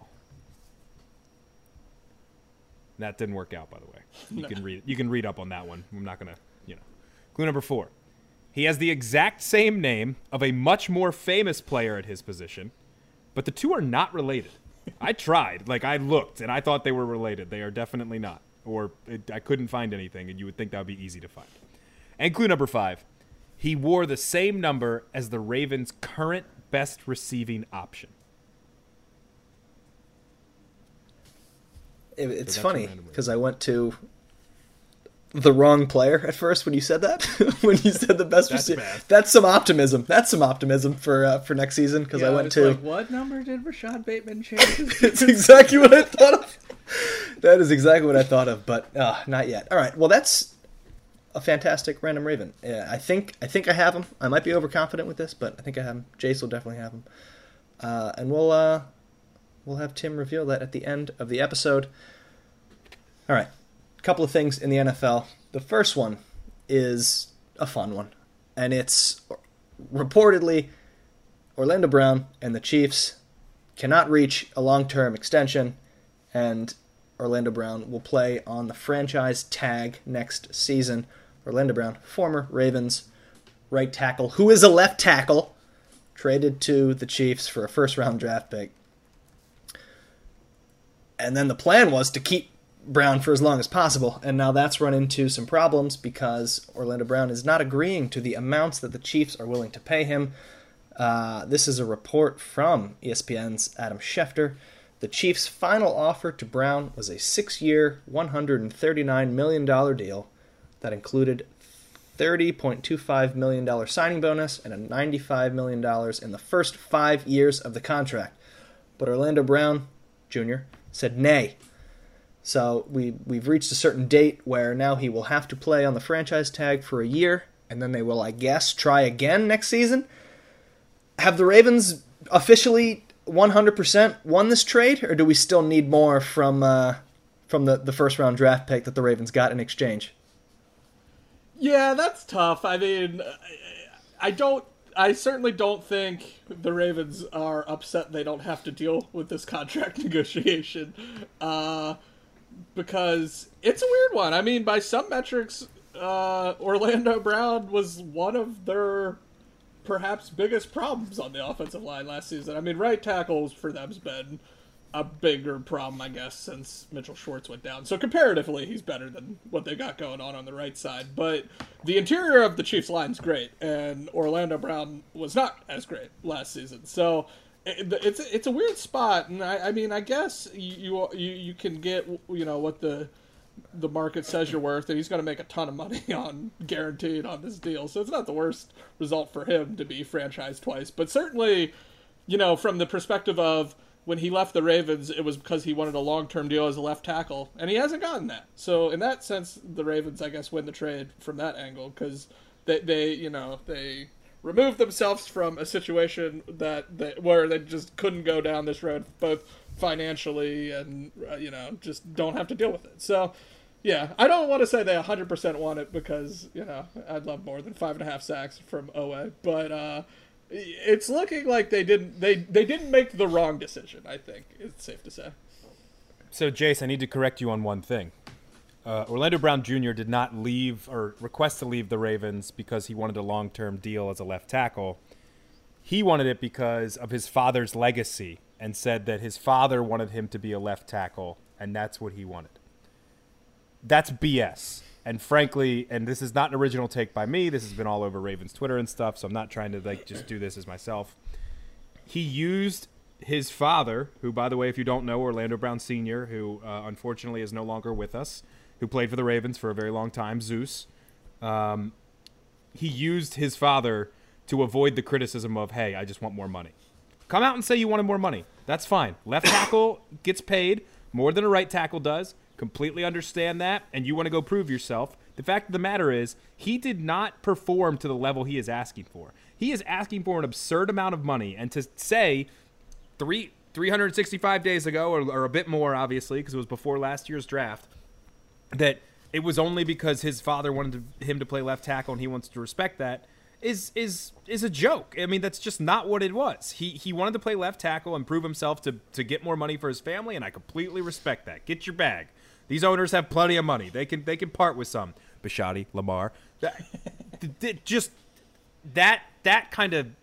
That didn't work out, by the way. You can read up on that one. I'm not going to, Clue number 4. He has the exact same name of a much more famous player at his position, but the two are not related. I tried. I looked, and I thought they were related. They are definitely not. I couldn't find anything, and you would think that would be easy to find. And clue number 5. He wore the same number as the Ravens' current best receiving option. It's funny because I went to the wrong player at first when you said that. When you said the best receiver, that's some optimism. That's some optimism for next season because I went to. What number did Rashad Bateman change? It's exactly what I thought of. That is exactly what I thought of, but not yet. All right, well that's a fantastic random Raven. Yeah, I think I have him. I might be overconfident with this, but I think I have him. Jace will definitely have him, and we'll have Tim reveal that at the end of the episode. All right. Couple of things in the NFL. The first one is a fun one, and it's reportedly Orlando Brown and the Chiefs cannot reach a long-term extension, and Orlando Brown will play on the franchise tag next season. Orlando Brown, former Ravens right tackle, who is a left tackle, traded to the Chiefs for a first-round draft pick. And then the plan was to keep Brown for as long as possible, and now that's run into some problems because Orlando Brown is not agreeing to the amounts that the Chiefs are willing to pay him. This is a report from ESPN's Adam Schefter. The Chiefs' final offer to Brown was a 6-year, $139 million deal that included $30.25 million signing bonus and a $95 million in the first 5 years of the contract. But Orlando Brown Jr. said nay. So we've reached a certain date where now he will have to play on the franchise tag for a year, and then they will, I guess, try again next season. Have the Ravens officially 100% won this trade, or do we still need more from the first-round draft pick that the Ravens got in exchange? Yeah, that's tough. I mean, I certainly don't think the Ravens are upset they don't have to deal with this contract negotiation. Because it's a weird one. I mean, by some metrics, Orlando Brown was one of their perhaps biggest problems on the offensive line last season. I mean, right tackles for them has been a bigger problem, I guess, since Mitchell Schwartz went down. So comparatively, he's better than what they got going on the right side. But the interior of the Chiefs' line is great, and Orlando Brown was not as great last season. So it's a weird spot, and I mean, I guess you can get what the market says you're worth, and he's going to make a ton of money on guaranteed on this deal. So it's not the worst result for him to be franchised twice, but certainly, from the perspective of when he left the Ravens, it was because he wanted a long-term deal as a left tackle, and he hasn't gotten that. So in that sense, the Ravens, I guess, win the trade from that angle because they removed themselves from a situation where they just couldn't go down this road, both financially and just don't have to deal with it. So, yeah, I don't want to say they 100% want it because I'd love more than 5.5 sacks from Owe, but it's looking like they didn't make the wrong decision. I think it's safe to say. So, Jace, I need to correct you on one thing. Orlando Brown Jr. did not leave or request to leave the Ravens because he wanted a long-term deal as a left tackle. He wanted it because of his father's legacy and said that his father wanted him to be a left tackle, and that's what he wanted. That's BS. And frankly, and this is not an original take by me, this has been all over Ravens Twitter and stuff, so I'm not trying to just do this as myself. He used his father, who, by the way, if you don't know, Orlando Brown Sr., who unfortunately is no longer with us, who played for the Ravens for a very long time, Zeus. He used his father to avoid the criticism of, hey, I just want more money. Come out and say you wanted more money. That's fine. Left tackle gets paid. more than a right tackle does. Completely understand that, and you want to go prove yourself. The fact of the matter is, he did not perform to the level he is asking for. He is asking for an absurd amount of money, and to say 365 days ago, or a bit more, obviously, because it was before last year's draft, that it was only because his father wanted him to play left tackle and he wants to respect that, is a joke. I mean, that's just not what it was. He wanted to play left tackle and prove himself to get more money for his family, and I completely respect that. Get your bag. These owners have plenty of money. They can part with some. Bisciotti, Lamar. Just that kind of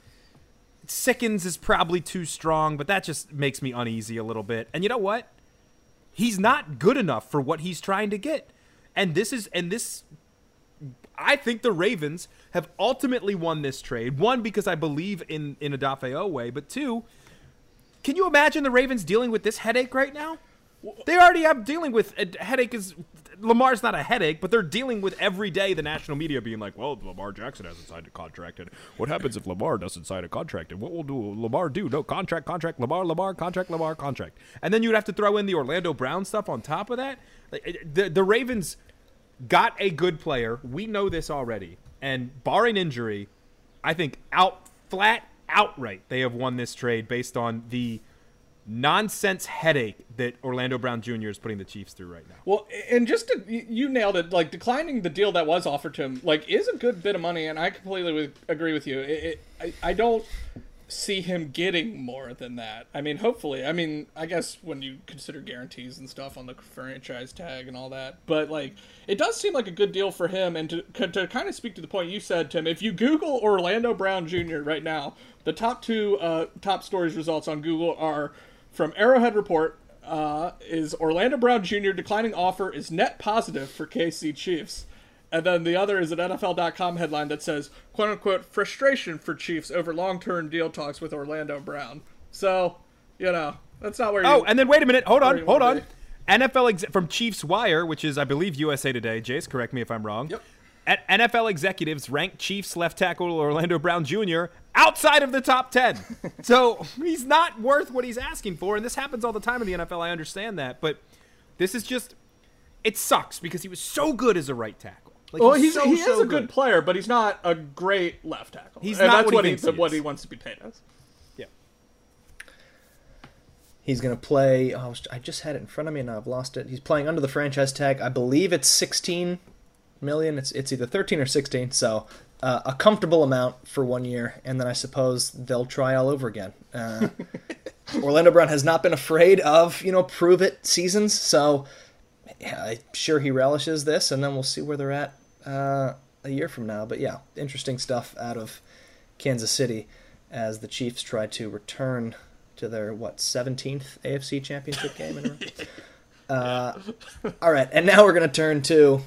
sickens is probably too strong, but that just makes me uneasy a little bit. And you know what? He's not good enough for what he's trying to get. And this I think the Ravens have ultimately won this trade. One, because I believe in Odafe Oweh, but two, can you imagine the Ravens dealing with this headache right now? They already have dealing with a headache. Lamar's not a headache, but they're dealing with every day the national media being like, well, Lamar Jackson hasn't signed a contract, and what happens if Lamar doesn't sign a contract, and what will Lamar do? No, contract, Lamar, contract. And then you'd have to throw in the Orlando Brown stuff on top of that. The Ravens got a good player. We know this already. And barring injury, I think outright, they have won this trade based on the nonsense headache that Orlando Brown Jr. is putting the Chiefs through right now. Well, and you nailed it. Like, declining the deal that was offered to him, like, is a good bit of money, and I completely agree with you. I don't see him getting more than that. I mean, hopefully. I mean, I guess when you consider guarantees and stuff on the franchise tag and all that. But, like, it does seem like a good deal for him. And to kind of speak to the point you said, Tim, if you Google Orlando Brown Jr. right now, the top two top stories results on Google are from Arrowhead Report, is Orlando Brown Jr. declining offer is net positive for KC Chiefs. And then the other is an NFL.com headline that says, quote-unquote, frustration for Chiefs over long-term deal talks with Orlando Brown. So, that's not where you... Oh, and then wait a minute. Hold on. NFL from Chiefs Wire, which is, I believe, USA Today. Jace, correct me if I'm wrong. Yep. NFL executives rank Chiefs left tackle Orlando Brown Jr. outside of the top 10. So he's not worth what he's asking for, and this happens all the time in the NFL. I understand that, but this is just – it sucks because he was so good as a right tackle. Like, well, he is a good player, but he's not a great left tackle. He's not what he wants to be paid as. Yeah. He's going to play – I just had it in front of me and I've lost it. He's playing under the franchise tag. I believe it's $16 million. It's either 13 or 16, so a comfortable amount for 1 year, and then I suppose they'll try all over again. Orlando Brown has not been afraid of, prove-it seasons, so yeah, I'm sure he relishes this, and then we'll see where they're at a year from now. But yeah, interesting stuff out of Kansas City as the Chiefs try to return to their, 17th AFC Championship game in a row? All right, and now we're going to turn to,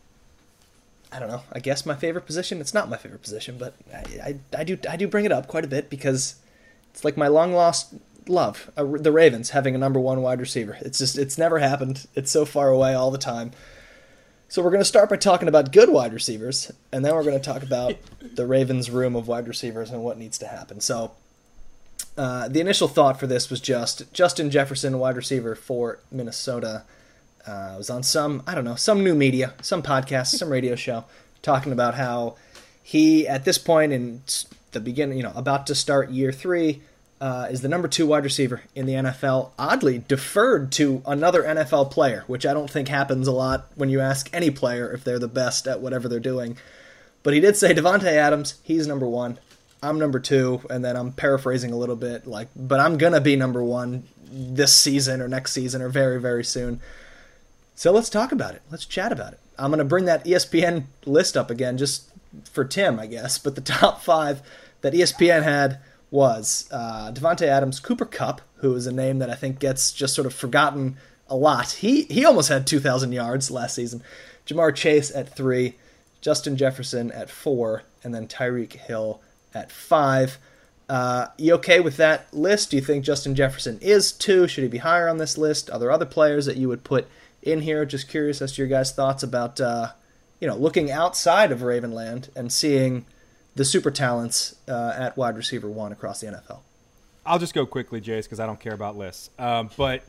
I don't know, I guess my favorite position. It's not my favorite position, but I do bring it up quite a bit because it's like my long-lost love, the Ravens having a number one wide receiver. It's never happened. It's so far away all the time. So we're going to start by talking about good wide receivers, and then we're going to talk about the Ravens' room of wide receivers and what needs to happen. So the initial thought for this was just Justin Jefferson, wide receiver for Minnesota. Was on some new media, some podcast, some radio show, talking about how he, at this point in the beginning, about to start year 3, is the number 2 wide receiver in the NFL, oddly deferred to another NFL player, which I don't think happens a lot when you ask any player if they're the best at whatever they're doing. But he did say Davante Adams, he's number 1, I'm number 2, and then I'm paraphrasing a little bit, but I'm going to be number 1 this season or next season or very, very soon. So let's talk about it. Let's chat about it. I'm going to bring that ESPN list up again just for Tim, I guess. But the top 5 that ESPN had was Davante Adams, Cooper Kupp, who is a name that I think gets just sort of forgotten a lot. He almost had 2,000 yards last season. Jamar Chase at 3, Justin Jefferson at 4, and then Tyreek Hill at 5. You okay with that list? Do you think Justin Jefferson is 2? Should he be higher on this list? Are there other players that you would put in here? Just curious as to your guys' thoughts about, looking outside of Ravenland and seeing the super talents at wide receiver 1 across the NFL. I'll just go quickly, Jace, because I don't care about lists. But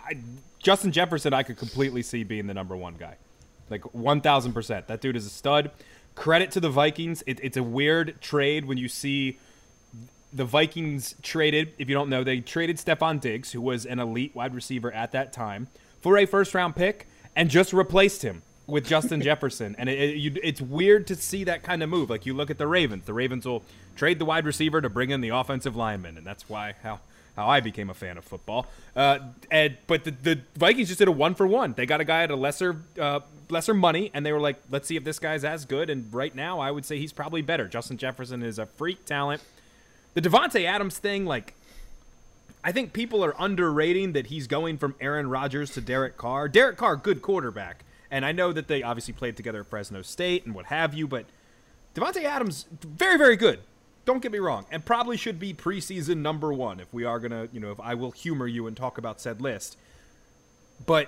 Justin Jefferson, I could completely see being the number one guy. Like 1,000%. That dude is a stud. Credit to the Vikings. It's a weird trade when you see the Vikings traded, if you don't know, they traded Stephon Diggs, who was an elite wide receiver at that time, for a first-round pick and just replaced him with Justin Jefferson. And it's weird to see that kind of move. Like, you look at the Ravens. The Ravens will trade the wide receiver to bring in the offensive lineman, and that's how I became a fan of football. But the Vikings just did a 1-for-1. They got a guy at a lesser money, and they were like, let's see if this guy's as good. And right now, I would say he's probably better. Justin Jefferson is a freak talent. The Davante Adams thing, like, I think people are underrating that he's going from Aaron Rodgers to Derek Carr. Derek Carr, good quarterback. And I know that they obviously played together at Fresno State and what have you, but Davante Adams, very, very good. Don't get me wrong. And probably should be preseason number one if we are going to, if I will humor you and talk about said list. But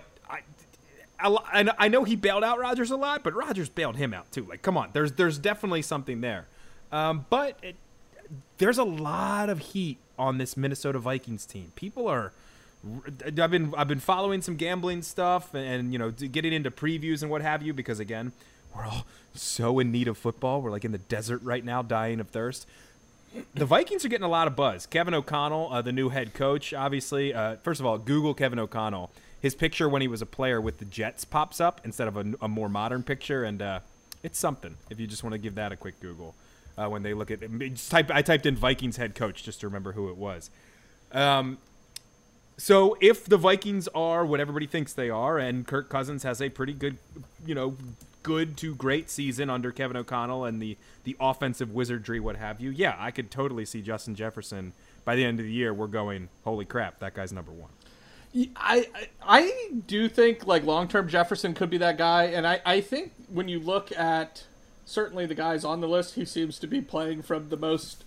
I know he bailed out Rodgers a lot, but Rodgers bailed him out too. Like, come on. There's definitely something there. There's a lot of heat on this Minnesota Vikings team. People are. I've been following some gambling stuff and getting into previews and what have you, because again, we're all so in need of football. We're like in the desert right now, dying of thirst. The Vikings are getting a lot of buzz. Kevin O'Connell, the new head coach, obviously. First of all, Google Kevin O'Connell. His picture when he was a player with the Jets pops up instead of a more modern picture, and it's something. If you just want to give that a quick Google. When they look at it, I typed in Vikings head coach just to remember who it was. So if the Vikings are what everybody thinks they are, and Kirk Cousins has a pretty good, good to great season under Kevin O'Connell and the offensive wizardry, what have you, yeah, I could totally see Justin Jefferson by the end of the year. We're going, holy crap, that guy's number one. I do think like long-term Jefferson could be that guy, and I think when you look at certainly the guys on the list, he seems to be playing from the most,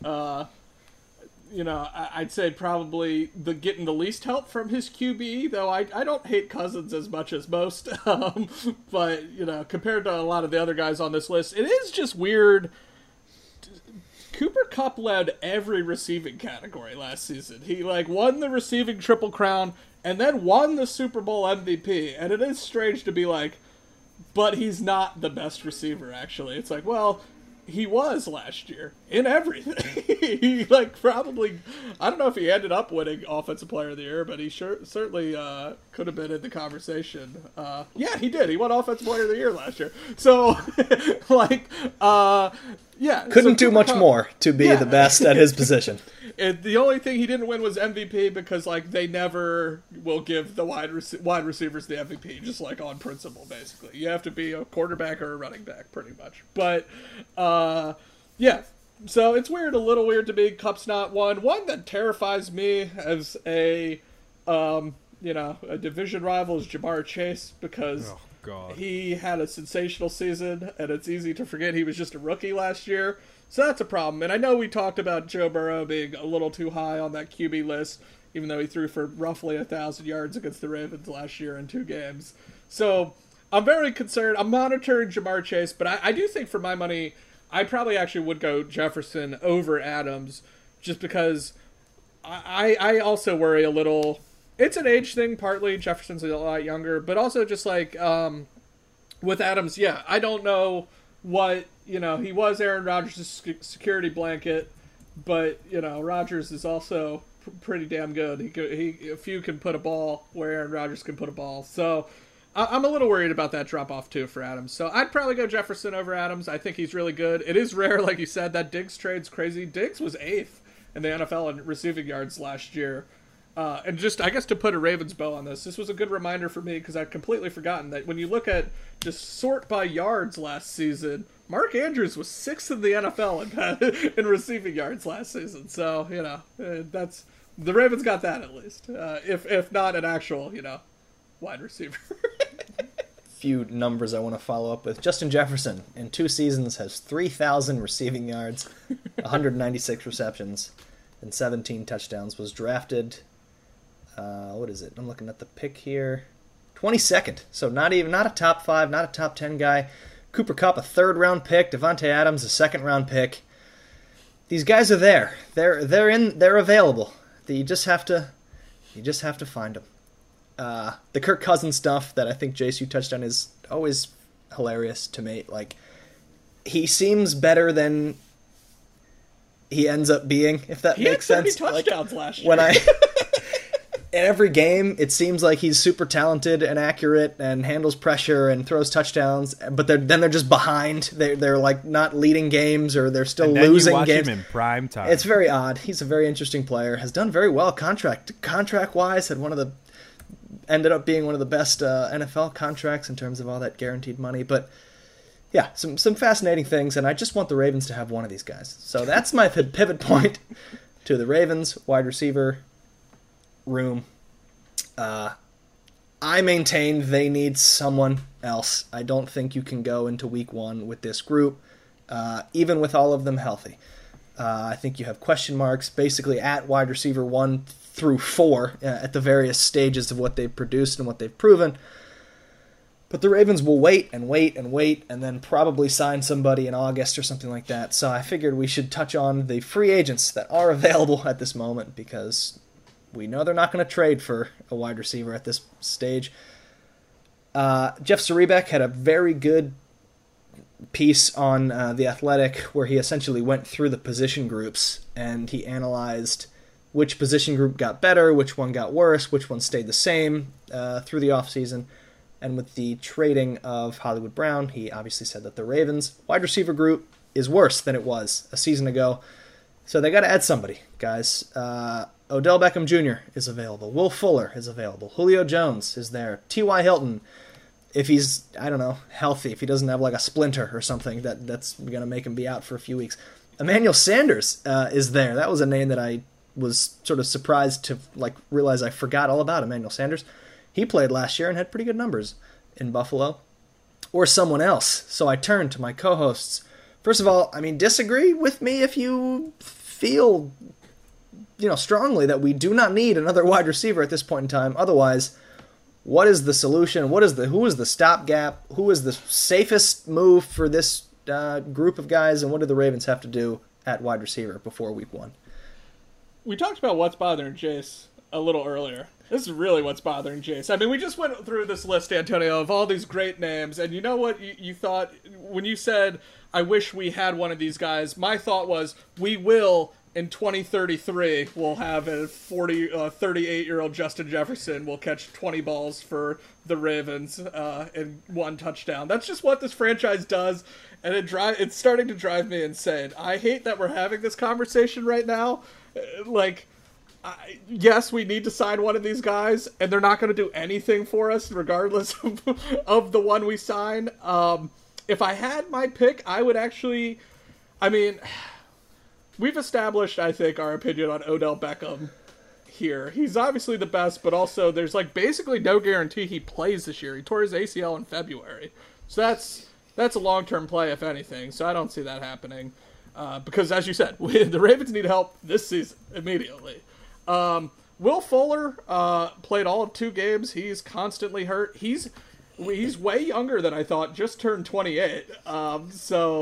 I'd say probably getting the least help from his QB, though I don't hate Cousins as much as most. But, compared to a lot of the other guys on this list, it is just weird. Cooper Kupp led every receiving category last season. He won the receiving Triple Crown and then won the Super Bowl MVP. And it is strange to be like, but he's not the best receiver, actually. It's like, well, he was last year in everything. He probably, I don't know if he ended up winning Offensive Player of the Year, but he certainly could have been in the conversation. Yeah, he did. He won Offensive Player of the Year last year. So, yeah. Couldn't do much more to be the best at his position. The only thing he didn't win was MVP because, they never will give the wide receivers the MVP, just, on principle, basically. You have to be a quarterback or a running back, pretty much. But, yeah. So it's a little weird to me. Kupp's not one. One that terrifies me as a division rival is Ja'Marr Chase because he had a sensational season, and it's easy to forget he was just a rookie last year. So that's a problem. And I know we talked about Joe Burrow being a little too high on that QB list, even though he threw for roughly 1,000 yards against the Ravens last year in 2 games. So I'm very concerned. I'm monitoring Ja'Marr Chase, but I do think for my money, I probably actually would go Jefferson over Adams just because I also worry a little. It's an age thing, partly. Jefferson's a lot younger, but also just with Adams, yeah, I don't know what, he was Aaron Rodgers' security blanket, but, Rodgers is also pretty damn good. If you can put a ball where Aaron Rodgers can put a ball. So I'm a little worried about that drop-off, too, for Adams. So I'd probably go Jefferson over Adams. I think he's really good. It is rare, like you said, that Diggs trade's crazy. Diggs was 8th in the NFL in receiving yards last year. And just, I guess, to put a Ravens bow on this was a good reminder for me because I'd completely forgotten that when you look at just sort by yards last season, Mark Andrews was 6th in the NFL in receiving yards last season. So, that's the Ravens got that at least. If not an actual, wide receiver. Few numbers I want to follow up with. Justin Jefferson in 2 seasons has 3,000 receiving yards, 196 receptions, and 17 touchdowns. Was drafted. What is it? I'm looking at the pick here. 22nd. So not a top 5, not a top 10 guy. Cooper Kupp, a 3rd-round pick. Davante Adams, a 2nd-round pick. These guys are there. They're available. You just have to find them. The Kirk Cousins stuff that I think, Jace, you touched on is always hilarious to me. Like, he seems better than he ends up being, if that makes sense. He had 30 touchdowns last year. When in every game, it seems like he's super talented and accurate and handles pressure and throws touchdowns, but then they're just behind. They're like not leading games, or they're still losing games. Him in prime time. It's very odd. He's a very interesting player. Has done very well contract wise. Ended up being one of the best NFL contracts in terms of all that guaranteed money. But yeah, some fascinating things, and I just want the Ravens to have one of these guys. So that's my pivot point to the Ravens wide receiver room. I maintain they need someone else. I don't think you can go into week 1 with this group, even with all of them healthy. I think you have question marks basically at wide receiver 1 through 4 at the various stages of what they've produced and what they've proven. But the Ravens will wait and wait and wait and then probably sign somebody in August or something like that. So I figured we should touch on the free agents that are available at this moment, because we know they're not going to trade for a wide receiver at this stage. Jeff Zrebiec had a very good piece on The Athletic where he essentially went through the position groups and he analyzed which position group got better, which one got worse, which one stayed the same through the offseason. And with the trading of Hollywood Brown, he obviously said that the Ravens wide receiver group is worse than it was a season ago. So they got to add somebody, guys. Odell Beckham Jr. is available. Will Fuller is available. Julio Jones is there. T.Y. Hilton, if he's, I don't know, healthy, if he doesn't have like a splinter or something, that's going to make him be out for a few weeks. Emmanuel Sanders is there. That was a name that I was sort of surprised to realize I forgot all about. Emmanuel Sanders. He played last year and had pretty good numbers in Buffalo. Or someone else. So I turned to my co-hosts. First of all, disagree with me if you feel strongly that we do not need another wide receiver at this point in time. Otherwise, what is the solution? Who is the stopgap? Who is the safest move for this group of guys? And what do the Ravens have to do at wide receiver before week 1? We talked about what's bothering Jace a little earlier. This is really what's bothering Jace. We just went through this list, Antonio, of all these great names, and you know what you thought when you said, I wish we had one of these guys? My thought was, we will, in 2033, we'll have a 38-year-old Justin Jefferson will catch 20 balls for the Ravens and 1 touchdown. That's just what this franchise does, and it's starting to drive me insane. I hate that we're having this conversation right now. Yes, we need to sign one of these guys, and they're not going to do anything for us regardless of the one we sign. If I had my pick, I would actually... we've established, I think, our opinion on Odell Beckham here. He's obviously the best, but also there's basically no guarantee he plays this year. He tore his ACL in February. So that's a long-term play, if anything, so I don't see that happening. Because, as you said, the Ravens need help this season immediately. Will Fuller played all of 2 games. He's constantly hurt. He's way younger than I thought. Just turned 28. From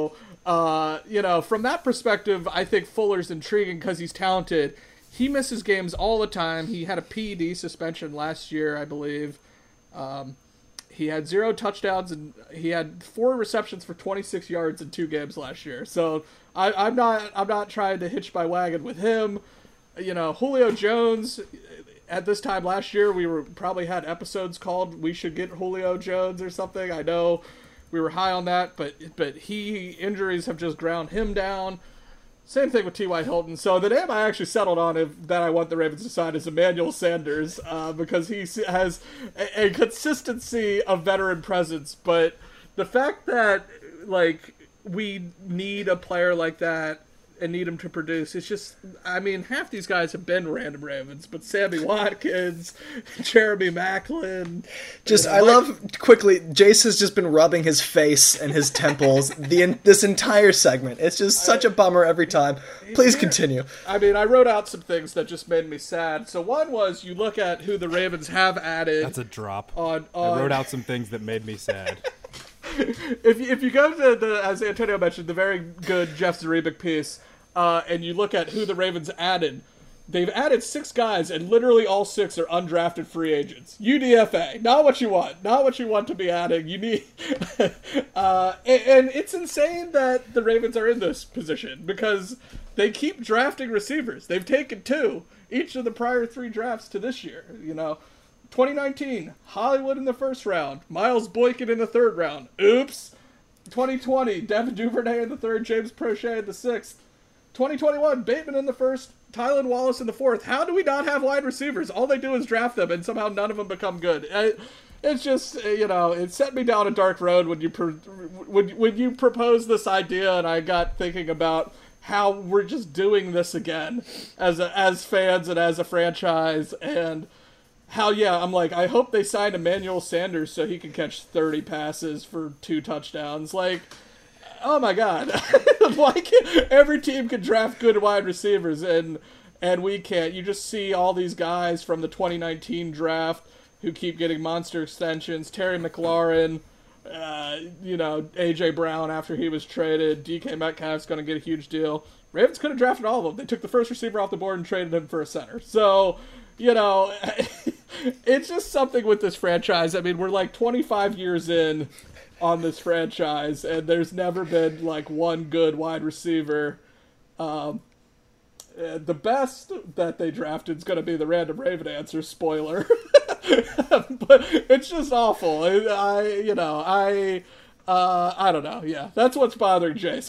that perspective, I think Fuller's intriguing because he's talented. He misses games all the time. He had a PED suspension last year, I believe. He had 0 touchdowns and he had 4 receptions for 26 yards in 2 games last year. So I'm not trying to hitch my wagon with him. Julio Jones, at this time last year, we probably had episodes called "We Should Get Julio Jones" or something. I know we were high on that, but injuries have just ground him down. Same thing with T.Y. Hilton. So the name I actually settled on that I want the Ravens to sign is Emmanuel Sanders because he has a consistency of veteran presence. But the fact that we need a player like that and need him to produce. It's just, half these guys have been random Ravens, but Sammy Watkins, Jeremy Maclin. I love, quickly, Jace has just been rubbing his face and his temples this entire segment. It's just such a bummer every time. Please continue. I wrote out some things that just made me sad. So one was, you look at who the Ravens have added. That's a drop. I wrote out some things that made me sad. If you go to the, as Antonio mentioned, the very good Jeff Zrebiec piece, and you look at who the Ravens added, They've added 6 guys, and literally all 6 are undrafted free agents. UDFA, not what you want. Not what you want to be adding. You need, and it's insane that the Ravens are in this position because they keep drafting receivers. They've taken 2 each of the prior 3 drafts to this year. 2019, Hollywood in the 1st round, Miles Boykin in the 3rd round. Oops. 2020, Devin Duvernay in the 3rd, James Prochet in the 6th. 2021, Bateman in the 1st, Tylan Wallace in the 4th. How do we not have wide receivers? All they do is draft them, and somehow none of them become good. It's just, it set me down a dark road when you proposed this idea, and I got thinking about how we're just doing this again as fans and as a franchise, and how, I'm like, I hope they sign Emmanuel Sanders so he can catch 30 passes for 2 touchdowns. Like, oh my God. Like, every team can draft good wide receivers, and we can't. You just see all these guys from the 2019 draft who keep getting monster extensions. Terry McLaurin, A.J. Brown after he was traded. DK Metcalf's going to get a huge deal. Ravens could have drafted all of them. They took the first receiver off the board and traded him for a center. So, it's just something with this franchise. I mean, we're like 25 years in on this franchise, and there's never been like one good wide receiver. The best that they drafted is going to be the random Raven answer. Spoiler, but it's just awful. I don't know. Yeah, that's what's bothering Jace.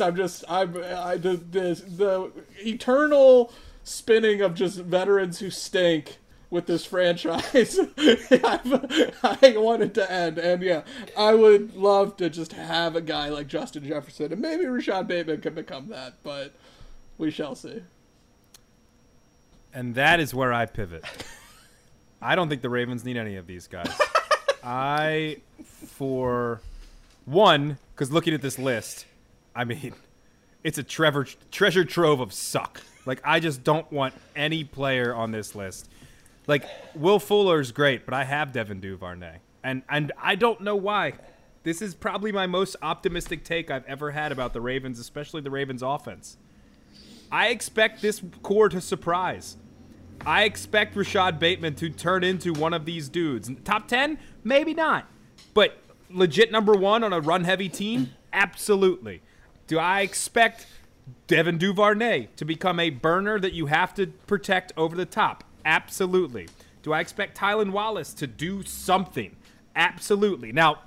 The eternal spinning of just veterans who stink with this franchise. I want it to end, and I would love to just have a guy like Justin Jefferson, and maybe Rashad Bateman can become that, but we shall see. And that is where I pivot. I don't think the Ravens need any of these guys. For one, because looking at this list, I mean, it's a treasure trove of suck. Like, I just don't want any player on this list. Like, Will Fuller's great, but I have Devin Duvernay. And I don't know why. This is probably my most optimistic take I've ever had about the Ravens, especially the Ravens offense. I expect this core to surprise. I expect Rashad Bateman to turn into one of these dudes. Top 10? Maybe not. But legit number 1 on a run-heavy team? Absolutely. Do I expect Devin Duvernay to become a burner that you have to protect over the top? Absolutely. Do I expect Tylan Wallace to do something? Absolutely. Now,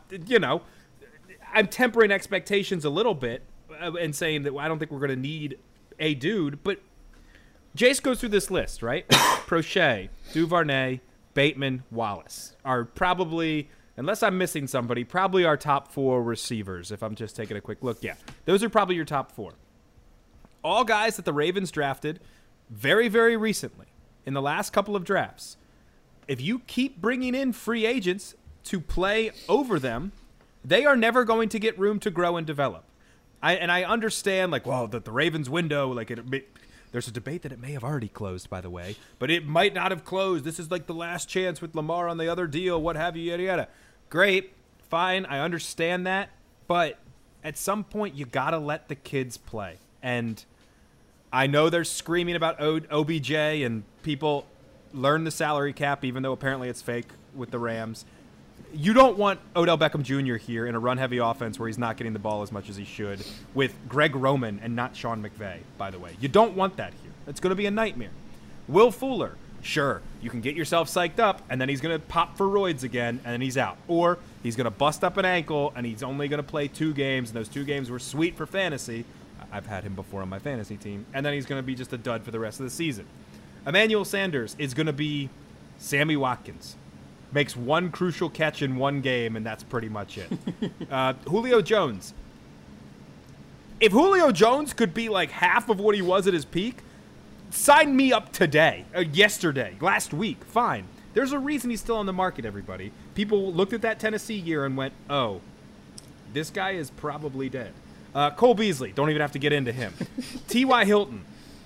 I'm tempering expectations a little bit and saying that I don't think we're going to need a dude, but Jace goes through this list, right? Prochet, Duvernay, Bateman, Wallace are probably, unless I'm missing somebody, probably our top 4 receivers, if I'm just taking a quick look. Yeah, those are probably your top 4. All guys that the Ravens drafted very, very recently. In the last couple of drafts, if you keep bringing in free agents to play over them, they are never going to get room to grow and develop. I understand, like, well, the Ravens window, like, there's a debate that it may have already closed, by the way, but it might not have closed. This is like the last chance with Lamar on the other deal, what have you, yada, yada. Great, fine, I understand that, but at some point you got to let the kids play. And I know they're screaming about OBJ and people learn the salary cap, even though apparently it's fake with the Rams. You don't want Odell Beckham Jr. here in a run-heavy offense where he's not getting the ball as much as he should with Greg Roman and not Sean McVay, by the way. You don't want that here. It's going to be a nightmare. Will Fuller, sure, you can get yourself psyched up, and then he's going to pop for roids again, and then he's out. Or he's going to bust up an ankle, and he's only going to play 2 games, and those 2 games were sweet for fantasy. I've had him before on my fantasy team. And then he's going to be just a dud for the rest of the season. Emmanuel Sanders is going to be Sammy Watkins. Makes 1 crucial catch in 1 game, and that's pretty much it. Julio Jones. If Julio Jones could be like half of what he was at his peak, sign me up today, yesterday, last week, fine. There's a reason he's still on the market, everybody. People looked at that Tennessee year and went, oh, this guy is probably dead. Cole Beasley, don't even have to get into him. T.Y. Hilton.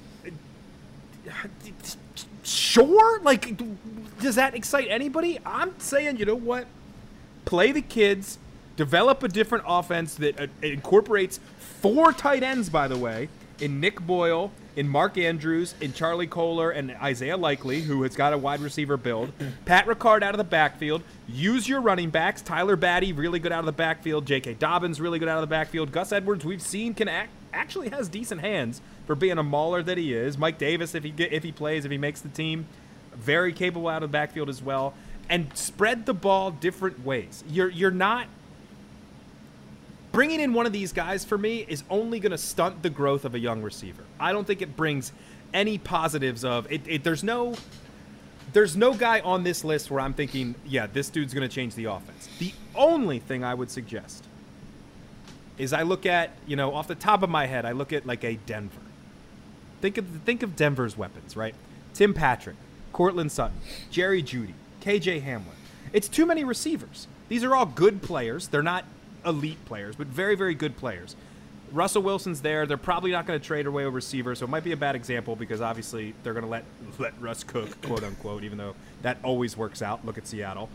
Sure? Like, does that excite anybody? I'm saying, you know what? Play the kids, develop a different offense that incorporates 4 tight ends, by the way, in Nick Boyle, in Mark Andrews, in Charlie Kohler, and Isaiah Likely, who has got a wide receiver build. Pat Ricard out of the backfield. Use your running backs. Tyler Batty, really good out of the backfield. J.K. Dobbins, really good out of the backfield. Gus Edwards, we've seen, actually has decent hands for being a mauler that he is. Mike Davis, if he plays, if he makes the team, very capable out of the backfield as well. And spread the ball different ways. You're not... Bringing in one of these guys, for me, is only going to stunt the growth of a young receiver. I don't think it brings any positives of it. There's no guy on this list where I'm thinking, yeah, this dude's going to change the offense. The only thing I would suggest is I look at, off the top of my head, I look at like a Denver. Think of Denver's weapons, right? Tim Patrick, Cortland Sutton, Jerry Jeudy, KJ Hamler. It's too many receivers. These are all good players. They're not elite players, but very, very good players. Russell Wilson's there. They're probably not going to trade away a receiver, so it might be a bad example because obviously they're going to let Russ cook, quote unquote, even though that always works out. Look at Seattle.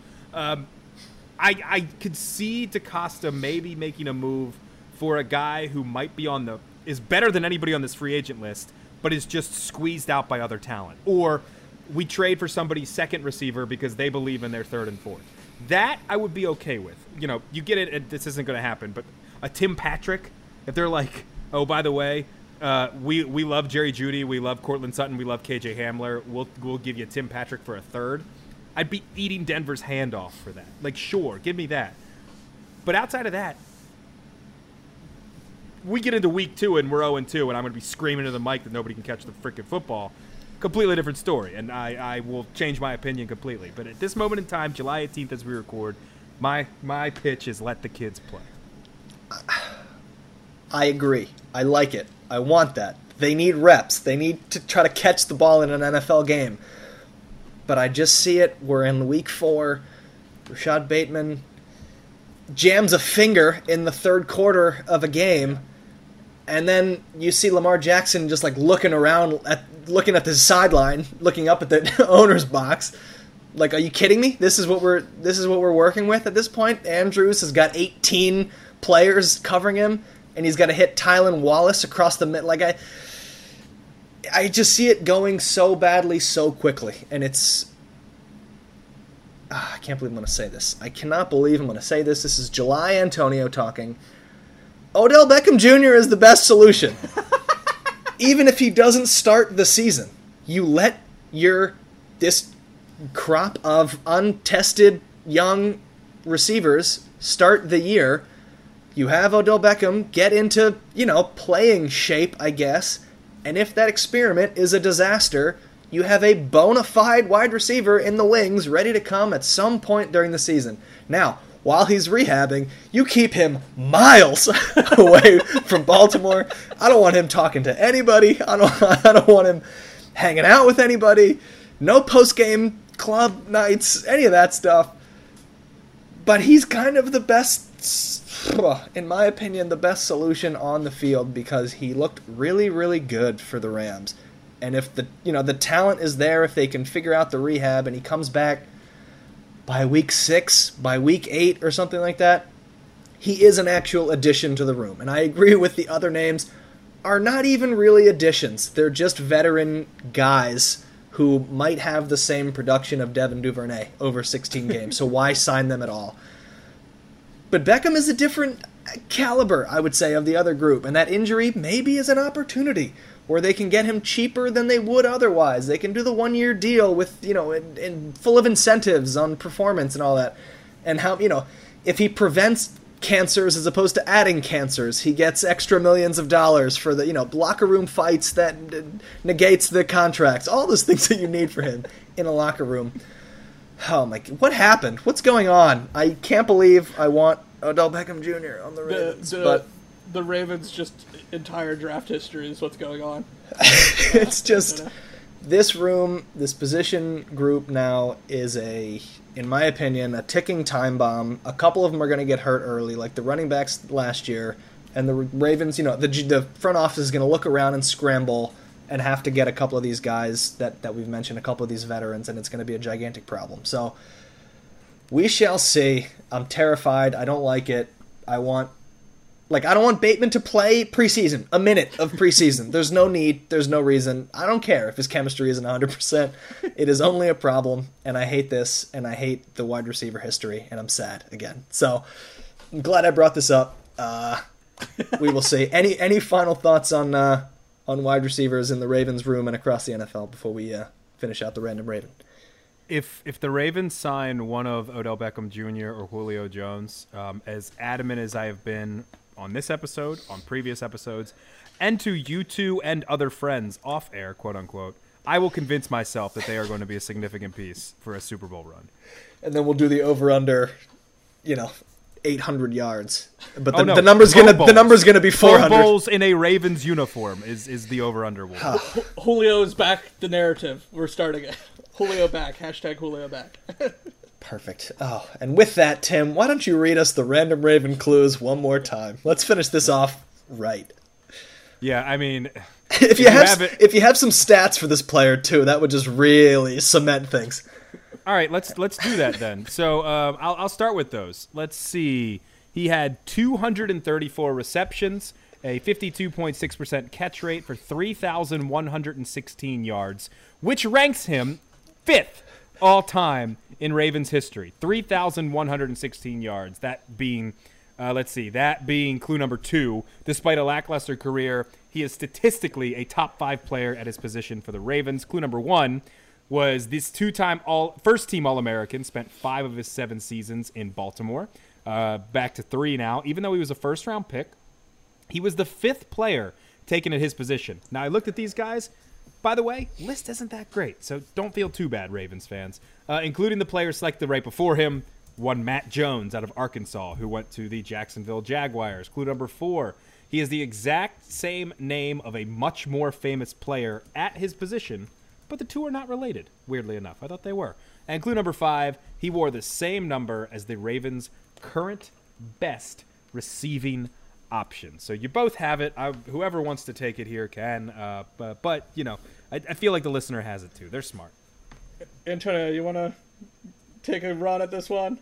I could see DaCosta maybe making a move for a guy who might be is better than anybody on this free agent list, but is just squeezed out by other talent. Or we trade for somebody's second receiver because they believe in their third and fourth. That I would be okay with. You get it. This isn't going to happen. But a Tim Patrick, if they're like, oh, by the way, we love Jerry Jeudy, we love Cortland Sutton, we love KJ Hamler. We'll give you Tim Patrick for a third. I'd be eating Denver's hand off for that. Like, sure, give me that. But outside of that, we get into week 2 and we're 0-2, and I'm going to be screaming to the mic that nobody can catch the freaking football. Completely different story, and I will change my opinion completely. But at this moment in time, July 18th as we record, my pitch is let the kids play. I agree. I like it. I want that. They need reps. They need to try to catch the ball in an NFL game. But I just see it. We're in week 4. Rashad Bateman jams a finger in the third quarter of a game, and then you see Lamar Jackson just like looking at the sideline, looking up at the owner's box. Like, are you kidding me? This is what we're working with at this point. Andrews has got 18 players covering him, and he's got to hit Tylan Wallace across the mid. Like, I just see it going so badly so quickly, and it's. I can't believe I'm going to say this. I cannot believe I'm going to say this. This is July Antonio talking. Odell Beckham Jr. is the best solution. Even if he doesn't start the season, you let this crop of untested young receivers start the year. You have Odell Beckham get into, playing shape, I guess. And if that experiment is a disaster, you have a bona fide wide receiver in the wings ready to come at some point during the season. Now, while he's rehabbing, you keep him miles away from Baltimore. I don't want him talking to anybody. I don't want him hanging out with anybody. No post-game club nights, any of that stuff. But he's kind of the best, in my opinion, the best solution on the field because he looked really, really good for the Rams. And if the talent is there, if they can figure out the rehab and he comes back by week 6, by week 8 or something like that, he is an actual addition to the room. And I agree with the other names are not even really additions. They're just veteran guys who might have the same production of Devin Duvernay over 16 games. So why sign them at all? But Beckham is a different caliber, I would say, of the other group. And that injury maybe is an opportunity where they can get him cheaper than they would otherwise. They can do the 1-year deal with, and full of incentives on performance and all that. And how, if he prevents cancers as opposed to adding cancers, he gets extra millions of dollars for the, locker room fights that negates the contracts. All those things that you need for him in a locker room. Oh my, what happened? What's going on? I can't believe I want Odell Beckham Jr. on the Ravens, but the Ravens' just entire draft history is what's going on. It's just this room, this position group now is in my opinion, a ticking time bomb. A couple of them are going to get hurt early, like the running backs last year, and the Ravens. The front office is going to look around and scramble and have to get a couple of these guys that we've mentioned, a couple of these veterans, and it's going to be a gigantic problem. So we shall see. I'm terrified. I don't like it. I want Like, I don't want Bateman to play preseason, a minute of preseason. There's no need. There's no reason. I don't care if his chemistry isn't 100%. It is only a problem, and I hate this, and I hate the wide receiver history, and I'm sad again. So I'm glad I brought this up. We will see. Any final thoughts on wide receivers in the Ravens room and across the NFL before we finish out the random Raven? If the Ravens sign one of Odell Beckham Jr. or Julio Jones, as adamant as I have been on this episode, on previous episodes, and to you two and other friends off air, quote unquote, I will convince myself that they are going to be a significant piece for a Super Bowl run. And then we'll do the over under, 800 yards. But no. the number's gonna be 400. Pro Bowls in a Ravens uniform is the over under. Julio is back. The narrative. We're starting it. Julio back. Hashtag Julio back. Perfect. Oh, and with that, Tim, why don't you read us the random Raven clues one more time? Let's finish this off right. Yeah, I mean, if you have some stats for this player too, that would just really cement things. All right, let's do that then. So I'll start with those. Let's see. He had 234 receptions, a 52.6% catch rate for 3,116 yards, which ranks him 5th all time in Ravens history. 3,116 yards. That being, that being clue number 2. Despite a lackluster career, he is statistically a top 5 player at his position for the Ravens. Clue number 1 was this two-time first-team All-American, spent 5 of his 7 seasons in Baltimore. Back to 3 now. Even though he was a first-round pick, he was the 5th player taken at his position. Now, I looked at these guys. By the way, list isn't that great, so don't feel too bad, Ravens fans. Including the players selected right before him, one Matt Jones out of Arkansas, who went to the Jacksonville Jaguars. Clue number 4, he is the exact same name of a much more famous player at his position, but the two are not related, weirdly enough. I thought they were. And clue number 5, he wore the same number as the Ravens' current best receiving option. So you both have it. Whoever wants to take it here can. But I feel like the listener has it too. They're smart. Antonio, you want to take a run at this one?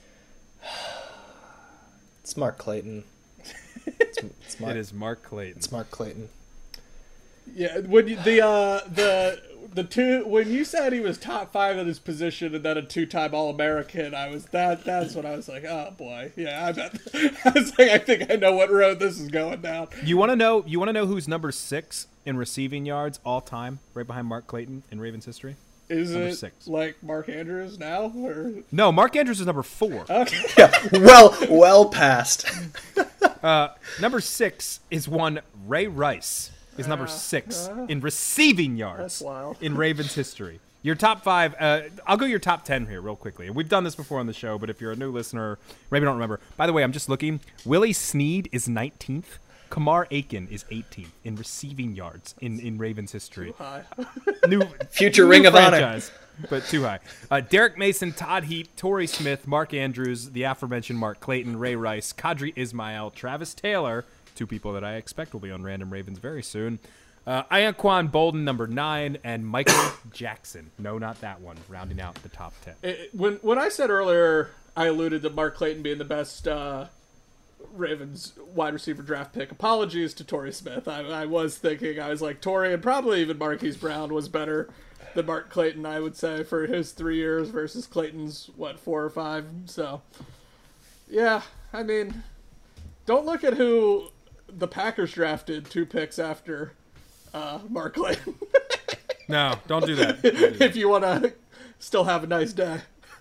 It's Mark Clayton. It is Mark Clayton. It's Mark Clayton. Yeah, when the two, when you said he was top 5 at his position and then a 2-time All-American, that's when I was like, oh boy, yeah, I bet. I was like, I think I know what road this is going down. You want to know who's number 6 in receiving yards all time, right behind Mark Clayton in Ravens history? Is number it 6. Like Mark Andrews now, or no? Mark Andrews is number 4. Okay. Yeah, well past. Number 6 is one Ray Rice. Is number 6 in receiving yards. That's wild. In Ravens history. Your top 5, I'll go your top 10 here real quickly. We've done this before on the show, but if you're a new listener, maybe don't remember. By the way, I'm just looking. Willie Snead is 19th. Kamar Aiken is 18th in receiving yards in Ravens history. Too high. Future Ring of franchise, Honor. But too high. Derek Mason, Todd Heap, Torrey Smith, Mark Andrews, the aforementioned Mark Clayton, Ray Rice, Qadri Ismail, Travis Taylor, 2 people that I expect will be on Random Ravens very soon. Iaquan Bolden, number 9, and Michael Jackson. No, not that one. Rounding out the top 10. When I said earlier, I alluded to Mark Clayton being the best Ravens wide receiver draft pick. Apologies to Torrey Smith. I was like, Torrey and probably even Marquise Brown was better than Mark Clayton, I would say, for his 3 years versus Clayton's, 4 or 5. So, yeah, I mean, don't look at who the Packers drafted 2 picks after Mark Clayton. No, don't do that. If you want to still have a nice day.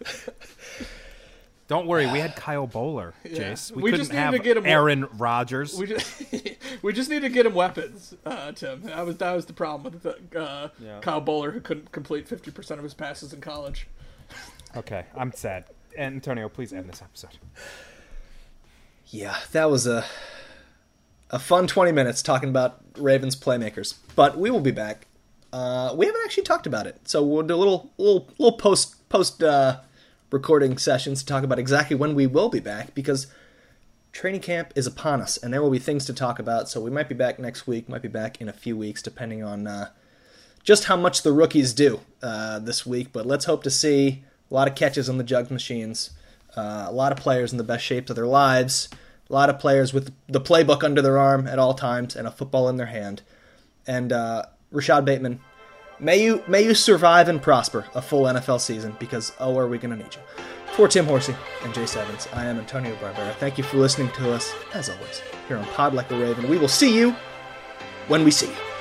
Don't worry, we had Kyle Bowler, Jace. We couldn't just needed have to get him Aaron Rodgers. We just need to get him weapons, Tim. That was the problem with Kyle Bowler, who couldn't complete 50% of his passes in college. Okay, I'm sad. Antonio, please end this episode. Yeah, that was a fun 20 minutes talking about Ravens playmakers. But we will be back. We haven't actually talked about it, so we'll do a little post recording sessions to talk about exactly when we will be back, because training camp is upon us, and there will be things to talk about. So we might be back next week, might be back in a few weeks, depending on just how much the rookies do this week. But let's hope to see a lot of catches on the jug machines, a lot of players in the best shapes of their lives, A lot of players with the playbook under their arm at all times and a football in their hand. And Rashad Bateman, may you survive and prosper a full NFL season, because are we going to need you. For Tim Horsey and Jace Evans, I am Antonio Barbera. Thank you for listening to us, as always, here on Pod Like a Raven. We will see you when we see you.